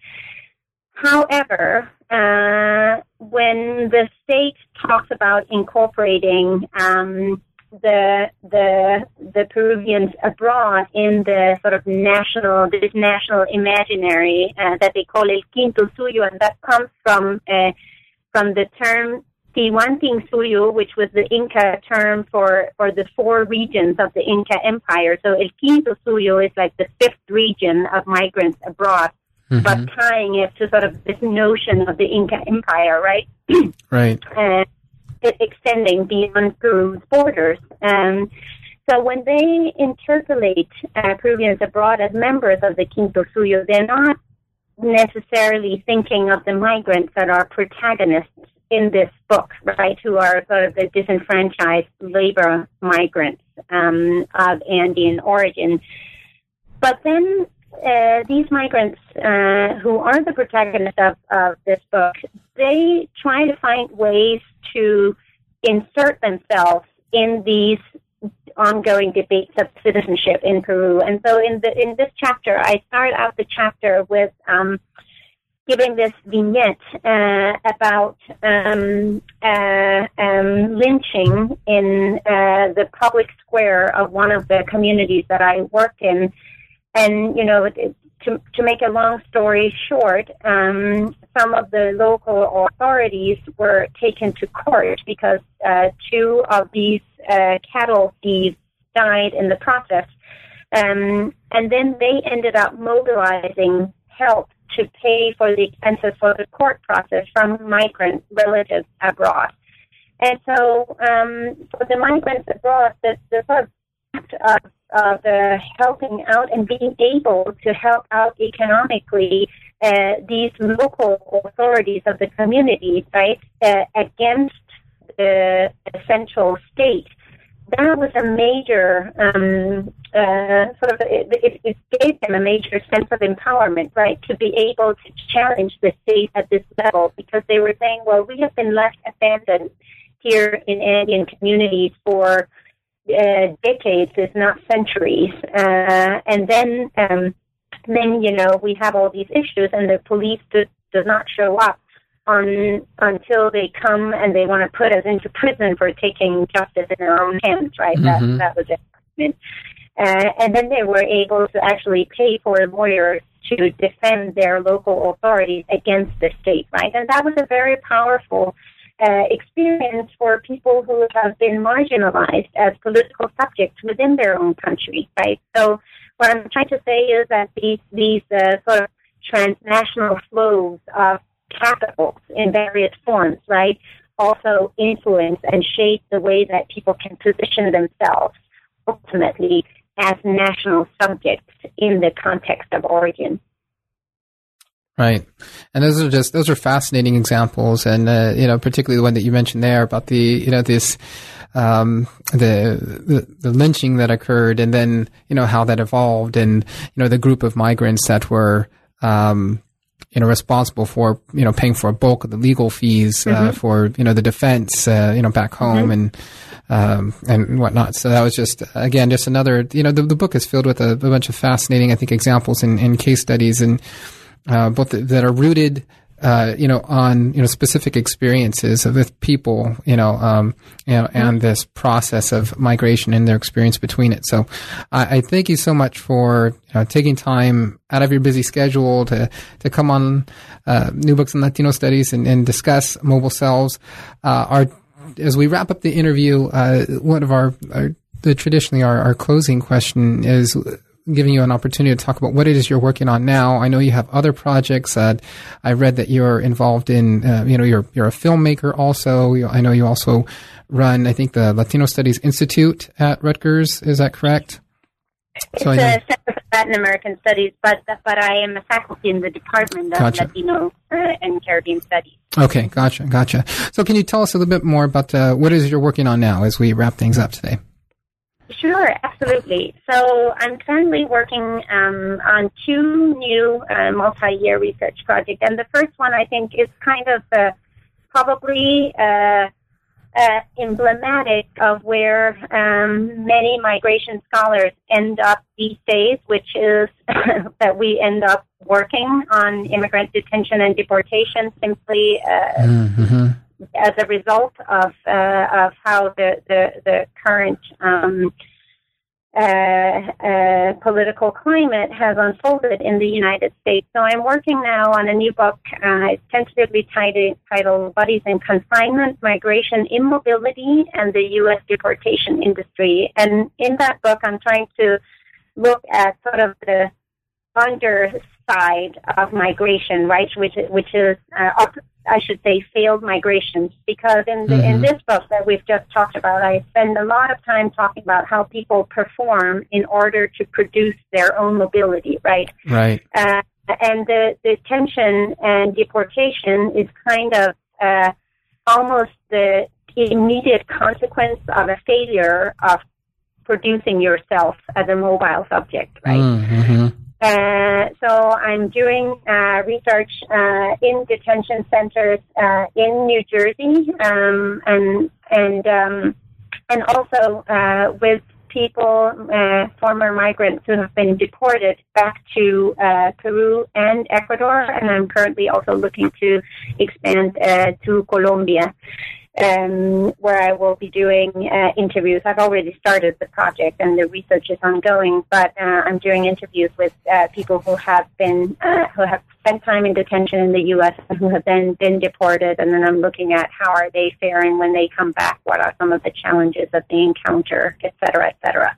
However, uh, when the state talks about incorporating um, the the the Peruvians abroad in the sort of national, this national imaginary uh, that they call el quinto suyo, and that comes from uh, from the term Tiwantinsuyo, which was the Inca term for, for the four regions of the Inca Empire. So el quinto suyo is like the fifth region of migrants abroad. Mm-hmm. But tying it to sort of this notion of the Inca Empire, right? Right. Uh, it extending beyond Peru's borders. Um, so when they interpolate uh, Peruvians abroad as members of the Quinto Suyo, they're not necessarily thinking of the migrants that are protagonists in this book, right, who are sort of the disenfranchised labor migrants um, of Andean origin. But then Uh, these migrants uh, who are the protagonists of, of this book, they try to find ways to insert themselves in these ongoing debates of citizenship in Peru. And so in the in this chapter, I start out the chapter with um, giving this vignette uh, about um, uh, um, lynching in uh, the public square of one of the communities that I work in. And, you know, it, to, to make a long story short, um, some of the local authorities were taken to court because uh, two of these uh, cattle thieves died in the process. Um, and then they ended up mobilizing help to pay for the expenses for the court process from migrant relatives abroad. And so um, for the migrants abroad, the, the sort of of of uh, helping out and being able to help out economically uh, these local authorities of the community, right, uh, against the, the central state. That was a major um, uh, sort of, it, it gave them a major sense of empowerment, right, to be able to challenge the state at this level, because they were saying, well, we have been left abandoned here in Andean communities for Uh, decades, if not centuries, uh, and then, um, then you know, we have all these issues, and the police do, does not show up on until they come and they want to put us into prison for taking justice in their own hands, right? Mm-hmm. That that was it. Uh, and then they were able to actually pay for lawyers to defend their local authorities against the state, right? And that was a very powerful Uh, experience for people who have been marginalized as political subjects within their own country, right? So what I'm trying to say is that these these uh, sort of transnational flows of capitals in various forms, right, also influence and shape the way that people can position themselves ultimately as national subjects in the context of origin. Right. And those are just, those are fascinating examples. And, uh, you know, particularly the one that you mentioned there about the, you know, this, um, the, the, the lynching that occurred, and then, you know, how that evolved, and, you know, the group of migrants that were, um, you know, responsible for, you know, paying for a bulk of the legal fees, mm-hmm. uh, for, you know, the defense, uh, you know, back home, mm-hmm. and, um, and whatnot. So that was just, again, just another, you know, the, the book is filled with a, a bunch of fascinating, I think, examples and, and case studies, and, Uh, both th- that are rooted uh, you know, on, you know, specific experiences with people, you know, um, you know, and this process of migration and their experience between it. So I, I thank you so much for, you know, taking time out of your busy schedule to, to come on, uh, New Books in Latino Studies and, and discuss mobile cells. Uh, our, as we wrap up the interview, uh, one of our, our the traditionally our, our closing question is giving you an opportunity to talk about what it is you're working on now. I know you have other projects. Uh, I read that you're involved in, uh, you know, you're you're a filmmaker also. You, I know you also run, I think, the Latino Studies Institute at Rutgers. Is that correct? It's so a Center for Latin American Studies, but but I am a faculty in the Department of gotcha. Latino uh, and Caribbean Studies. Okay, gotcha, gotcha. So can you tell us a little bit more about uh, what it is you're working on now as we wrap things up today? Sure, absolutely. So I'm currently working um, on two new uh, multi-year research projects. And the first one, I think, is kind of uh, probably uh, uh, emblematic of where um, many migration scholars end up these days, which is that we end up working on immigrant detention and deportation simply uh, mm-hmm. as a result of uh, of how the the, the current um, uh, uh, political climate has unfolded in the United States. So I'm working now on a new book, uh, tentatively titled, titled "Bodies in Confinement: Migration, Immobility, and the U S Deportation Industry." And in that book, I'm trying to look at sort of the underside of migration, right, which which is uh, I should say, failed migrations, because in the, mm-hmm. in this book that we've just talked about, I spend a lot of time talking about how people perform in order to produce their own mobility, right? Right. Uh, and the, the detention and deportation is kind of uh, almost the immediate consequence of a failure of producing yourself as a mobile subject, right? Mm-hmm. Uh, so I'm doing uh, research uh, in detention centers uh, in New Jersey, um, and and um, and also uh, with people, uh, former migrants who have been deported back to uh, Peru and Ecuador, and I'm currently also looking to expand uh, to Colombia, um, where I will be doing uh, interviews. I've already started the project and the research is ongoing, but uh, I'm doing interviews with uh, people who have been, uh, who have spent time in detention in the U S and who have then been deported, and then I'm looking at how are they faring when they come back, what are some of the challenges that they encounter, et cetera, et cetera.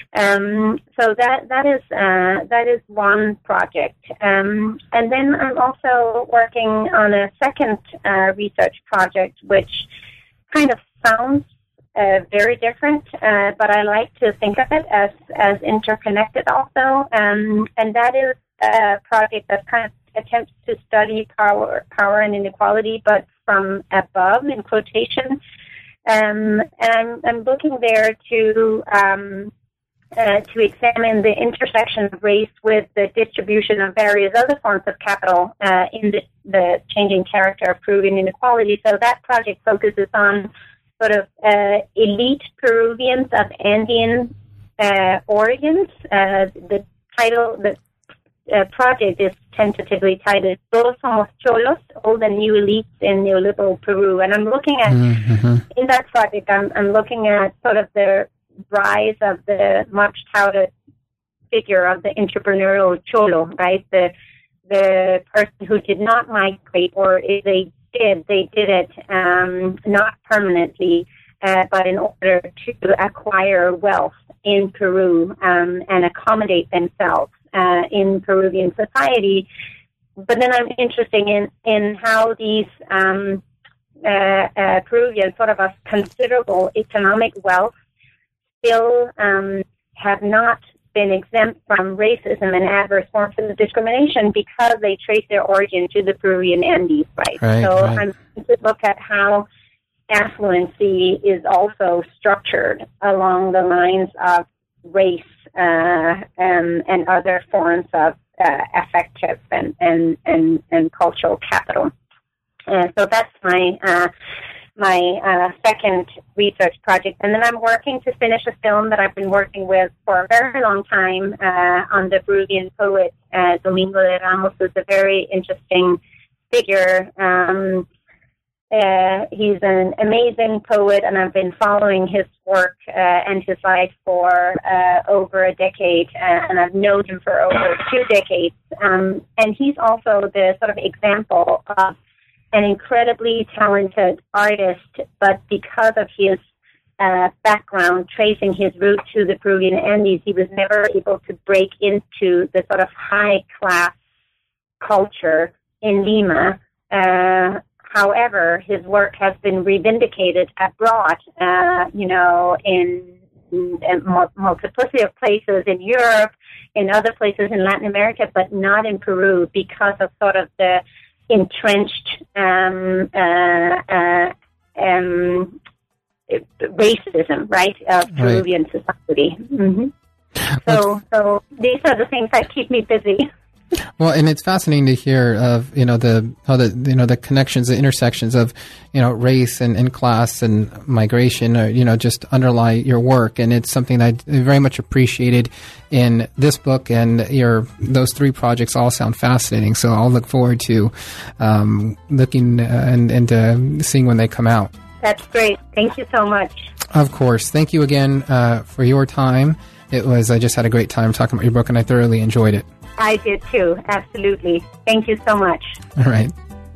Um, so that that is uh, that is one project, um, and then I'm also working on a second uh, research project, which kind of sounds uh, very different, uh, but I like to think of it as as interconnected also, um, and that is a project that kind of attempts to study power power and inequality, but from above, in quotation, um, and I'm I'm looking there to. Um, Uh, to examine the intersection of race with the distribution of various other forms of capital uh, in the, the changing character of Peruvian inequality. So that project focuses on sort of uh, elite Peruvians of Andean uh, origins. Uh, the title, the uh, project is tentatively titled "Todos Somos Cholos, Old and New Elites in Neoliberal Peru." And I'm looking at, mm-hmm. in that project, I'm, I'm looking at sort of the rise of the much touted figure of the entrepreneurial cholo, right? The the person who did not migrate, or if they did, they did it um, not permanently, uh, but in order to acquire wealth in Peru um, and accommodate themselves uh, in Peruvian society. But then I'm interested in, in how these um, uh, uh, Peruvians, sort of a considerable economic wealth, still um, have not been exempt from racism and adverse forms of discrimination because they trace their origin to the Peruvian Andes, right? right so right. I'm going to look at how affluency is also structured along the lines of race uh, and, and other forms of uh, affective and, and, and, and cultural capital. Uh, so that's my... Uh, my uh, second research project. And then I'm working to finish a film that I've been working with for a very long time uh, on the Peruvian poet uh, Domingo de Ramos, who's a very interesting figure. Um, uh, he's an amazing poet, and I've been following his work uh, and his life for uh, over a decade, uh, and I've known him for over two decades. Um, and he's also the sort of example of an incredibly talented artist, but because of his uh, background, tracing his route to the Peruvian Andes, he was never able to break into the sort of high-class culture in Lima. Uh, however, his work has been revindicated abroad, uh, you know, in, in a multiplicity of places in Europe, in other places in Latin America, but not in Peru because of sort of the entrenched um, uh, uh, um, racism, right, of Peruvian right. society. Mm-hmm. So, so these are the things that keep me busy. Well, and it's fascinating to hear of, you know, the, how the, you know, the connections, the intersections of, you know, race and, and class and migration, or, you know, just underlie your work. And it's something that I very much appreciated in this book, and your, those three projects all sound fascinating. So I'll look forward to, um, looking uh, and, and, uh, seeing when they come out. That's great. Thank you so much. Of course. Thank you again, uh, for your time. It was, I just had a great time talking about your book, and I thoroughly enjoyed it. I did too, absolutely. Thank you so much. All right.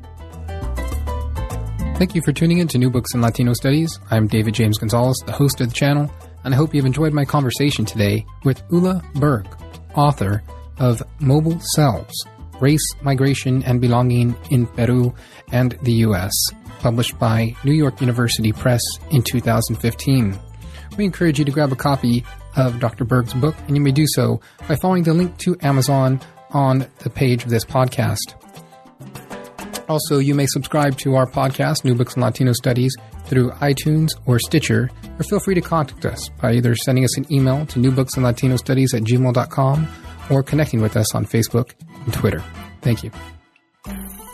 Thank you for tuning in to New Books in Latino Studies. I'm David James Gonzalez, the host of the channel, and I hope you've enjoyed my conversation today with Ula Berg, author of Mobile Selves, Race, Migration, and Belonging in Peru and the U S, published by New York University Press in two thousand fifteen. We encourage you to grab a copy of Doctor Berg's book, and you may do so by following the link to Amazon on the page of this podcast. Also, you may subscribe to our podcast, New Books in Latino Studies, through iTunes or Stitcher, or feel free to contact us by either sending us an email to newbooksinlatinostudies at gmail dot com or connecting with us on Facebook and Twitter. Thank you.